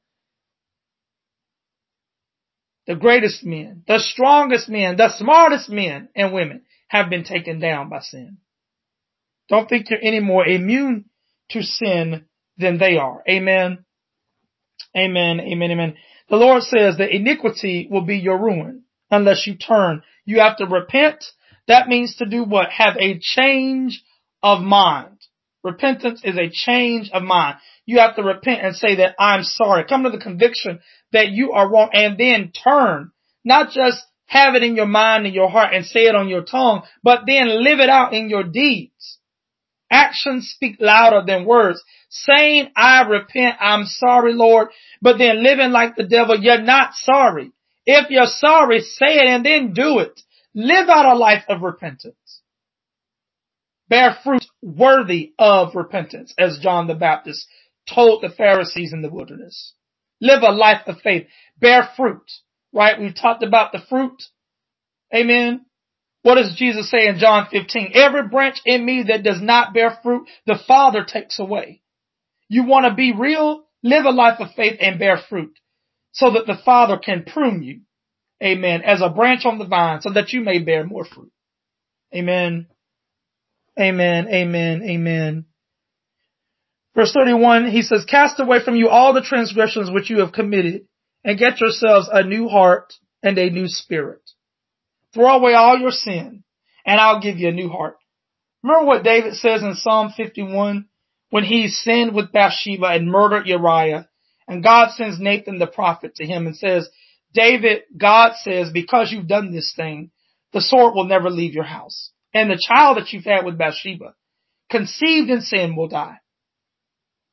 The greatest men, the strongest men, the smartest men and women have been taken down by sin. Don't think you're any more immune to sin than they are. Amen. Amen. Amen. Amen. The Lord says that iniquity will be your ruin unless you turn. You have to repent. That means to do what? Have a change of mind. Repentance is a change of mind. You have to repent and say that I'm sorry. Come to the conviction that you are wrong and then turn. Not just have it in your mind and your heart and say it on your tongue, but then live it out in your deeds. Actions speak louder than words. Saying, I repent, I'm sorry, Lord, but then living like the devil, you're not sorry. If you're sorry, say it and then do it. Live out a life of repentance. Bear fruit worthy of repentance, as John the Baptist told the Pharisees in the wilderness. Live a life of faith. Bear fruit, right? We talked about the fruit. Amen. What does Jesus say in John 15? Every branch in me that does not bear fruit, the Father takes away. You want to be real? Live a life of faith and bear fruit so that the Father can prune you. Amen. As a branch on the vine so that you may bear more fruit. Amen. Amen. Amen. Amen. Verse 31, he says, cast away from you all the transgressions which you have committed and get yourselves a new heart and a new spirit. Throw away all your sin and I'll give you a new heart. Remember what David says in Psalm 51 when he sinned with Bathsheba and murdered Uriah, and God sends Nathan the prophet to him and says, David, God says, because you've done this thing, the sword will never leave your house. And the child that you've had with Bathsheba, conceived in sin, will die.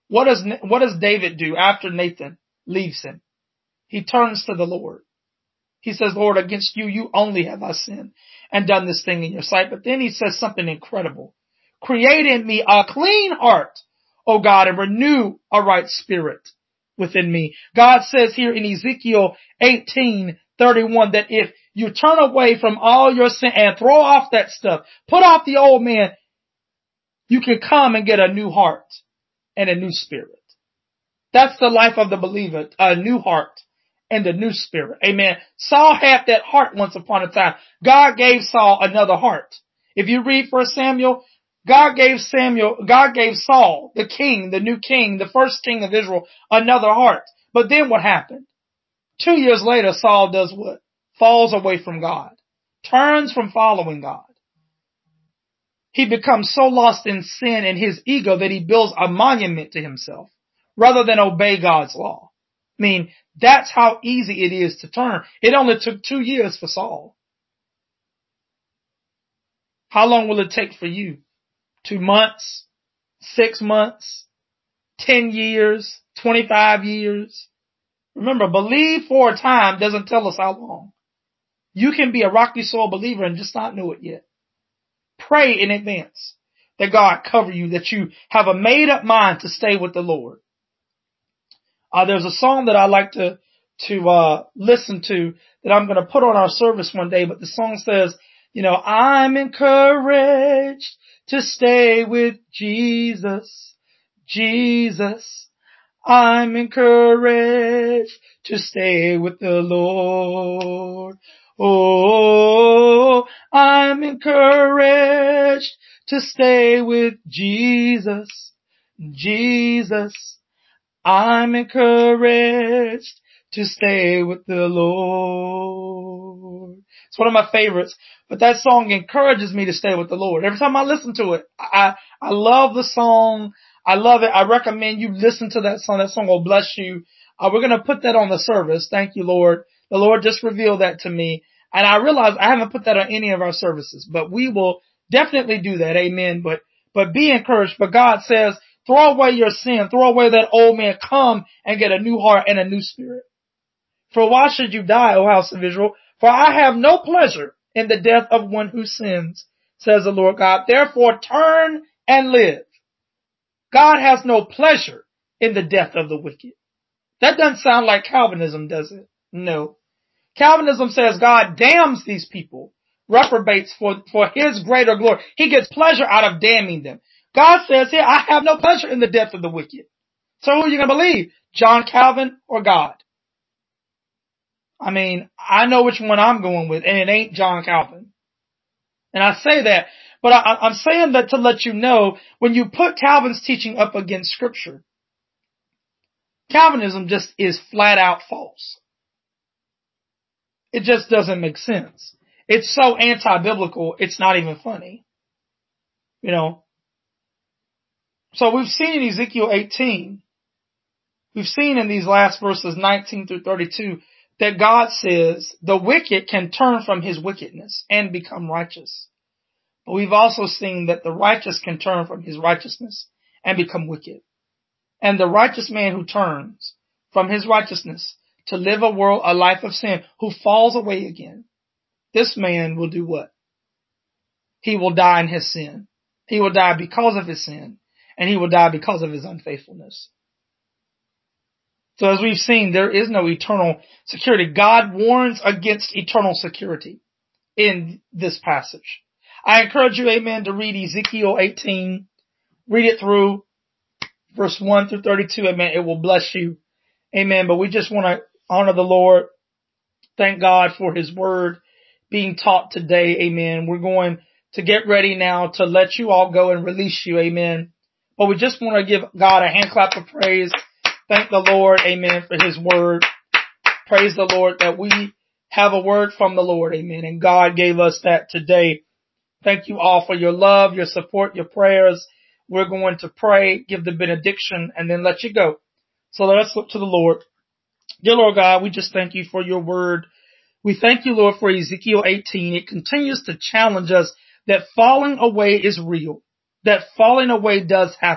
What does David do after Nathan leaves him? He turns to the Lord. He says, Lord, against you, you only have I sinned and done this thing in your sight. But then he says something incredible. Create in me a clean heart, O God, and renew a right spirit within me. God says here in Ezekiel 18:31 that if you turn away from all your sin and throw off that stuff, put off the old man, you can come and get a new heart and a new spirit. That's the life of the believer, a new heart and a new spirit. Amen. Saul had that heart once upon a time. God gave Saul another heart. If you read 1 Samuel, God gave Saul, the king, the new king, the first king of Israel, another heart. But then what happened? 2 years later, Saul does what? Falls away from God. Turns from following God. He becomes so lost in sin and his ego that he builds a monument to himself rather than obey God's law. I mean, that's how easy it is to turn. It only took 2 years for Saul. How long will it take for you? 2 months? 6 months? 10 years? 25 years? Remember, believe for a time doesn't tell us how long. You can be a rocky soul believer and just not know it yet. Pray in advance that God cover you, that you have a made up mind to stay with the Lord. There's a song that I like to listen to that I'm going to put on our service one day, but the song says, I'm encouraged to stay with Jesus, Jesus. I'm encouraged to stay with the Lord. Oh, I'm encouraged to stay with Jesus, Jesus. I'm encouraged to stay with the Lord. It's one of my favorites, but that song encourages me to stay with the Lord. Every time I listen to it, I love the song. I love it. I recommend you listen to that song. That song will bless you. We're going to put that on the service. Thank you, Lord. The Lord just revealed that to me. And I realize I haven't put that on any of our services, but we will definitely do that. Amen. But be encouraged. But God says, throw away your sin. Throw away that old man. Come and get a new heart and a new spirit. For why should you die, O house of Israel? For I have no pleasure in the death of one who sins, says the Lord God. Therefore turn and live. God has no pleasure in the death of the wicked. That doesn't sound like Calvinism, does it? No. Calvinism says God damns these people, reprobates for his greater glory. He gets pleasure out of damning them. God says here, I have no pleasure in the death of the wicked. So who are you going to believe? John Calvin or God? I mean, I know which one I'm going with, and it ain't John Calvin. And I say that, but I'm saying that to let you know, when you put Calvin's teaching up against Scripture, Calvinism just is flat out false. It just doesn't make sense. It's so anti-biblical, it's not even funny. So we've seen in Ezekiel 18, we've seen in these last verses 19 through 32, that God says the wicked can turn from his wickedness and become righteous. But we've also seen that the righteous can turn from his righteousness and become wicked. And the righteous man who turns from his righteousness to live a life of sin, who falls away again, this man will do what? He will die in his sin. He will die because of his sin, and he will die because of his unfaithfulness. So as we've seen, there is no eternal security. God warns against eternal security in this passage. I encourage you, amen, to read Ezekiel 18. Read it through verse 1 through 32, amen. It will bless you. Amen. But we just want to honor the Lord. Thank God for his word being taught today. Amen. We're going to get ready now to let you all go and release you. Amen. But we just want to give God a hand clap of praise. Thank the Lord. Amen. For his word. Praise the Lord that we have a word from the Lord. Amen. And God gave us that today. Thank you all for your love, your support, your prayers. We're going to pray, give the benediction, and then let you go. So let's look to the Lord. Dear Lord God, we just thank you for your word. We thank you, Lord, for Ezekiel 18. It continues to challenge us that falling away is real, that falling away does happen,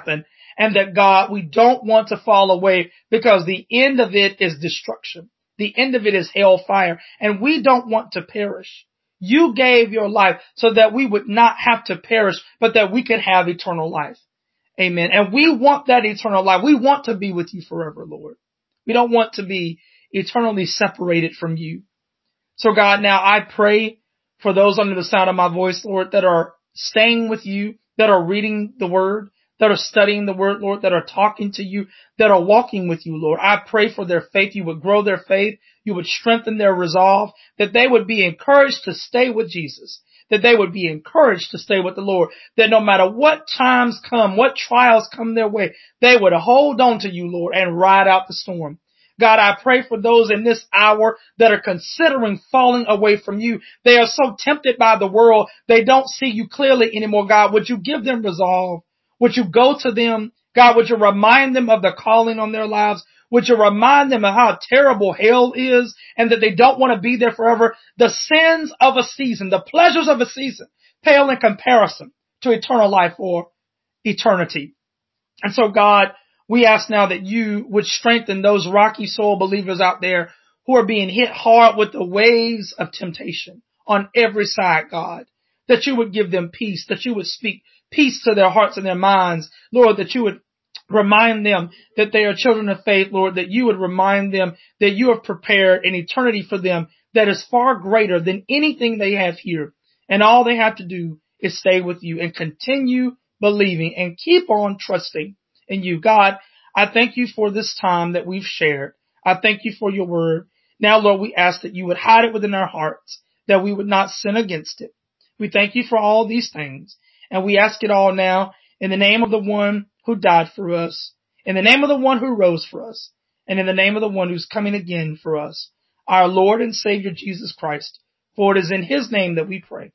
and that God, we don't want to fall away because the end of it is destruction. The end of it is hellfire, and we don't want to perish. You gave your life so that we would not have to perish, but that we could have eternal life. Amen. And we want that eternal life. We want to be with you forever, Lord. We don't want to be eternally separated from you. So God, now I pray for those under the sound of my voice, Lord, that are staying with you, that are reading the word, that are studying the word, Lord, that are talking to you, that are walking with you, Lord. I pray for their faith. You would grow their faith. You would strengthen their resolve, that they would be encouraged to stay with Jesus, that they would be encouraged to stay with the Lord, that no matter what times come, what trials come their way, they would hold on to you, Lord, and ride out the storm. God, I pray for those in this hour that are considering falling away from you. They are so tempted by the world. They don't see you clearly anymore. God, would you give them resolve? Would you go to them? God, would you remind them of the calling on their lives? Would you remind them of how terrible hell is and that they don't want to be there forever? The sins of a season, the pleasures of a season pale in comparison to eternal life or eternity. And so God, we ask now that you would strengthen those rocky soul believers out there who are being hit hard with the waves of temptation on every side, God. That you would give them peace, that you would speak peace to their hearts and their minds, Lord, that you would remind them that they are children of faith, Lord, that you would remind them that you have prepared an eternity for them that is far greater than anything they have here. And all they have to do is stay with you and continue believing and keep on trusting in you. God, I thank you for this time that we've shared. I thank you for your word. Now, Lord, we ask that you would hide it within our hearts, that we would not sin against it. We thank you for all these things, and we ask it all now in the name of the one who died for us, in the name of the one who rose for us, and in the name of the one who's coming again for us, our Lord and Savior Jesus Christ. For it is in his name that we pray.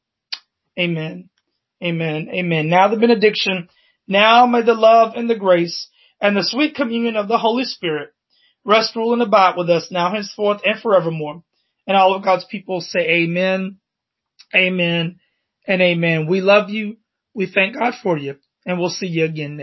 Amen. Amen. Amen. Now the benediction. Now may the love and the grace and the sweet communion of the Holy Spirit rest, rule, and abide with us now, henceforth, and forevermore. And all of God's people say amen, amen, and amen. We love you. We thank God for you. And we'll see you again next.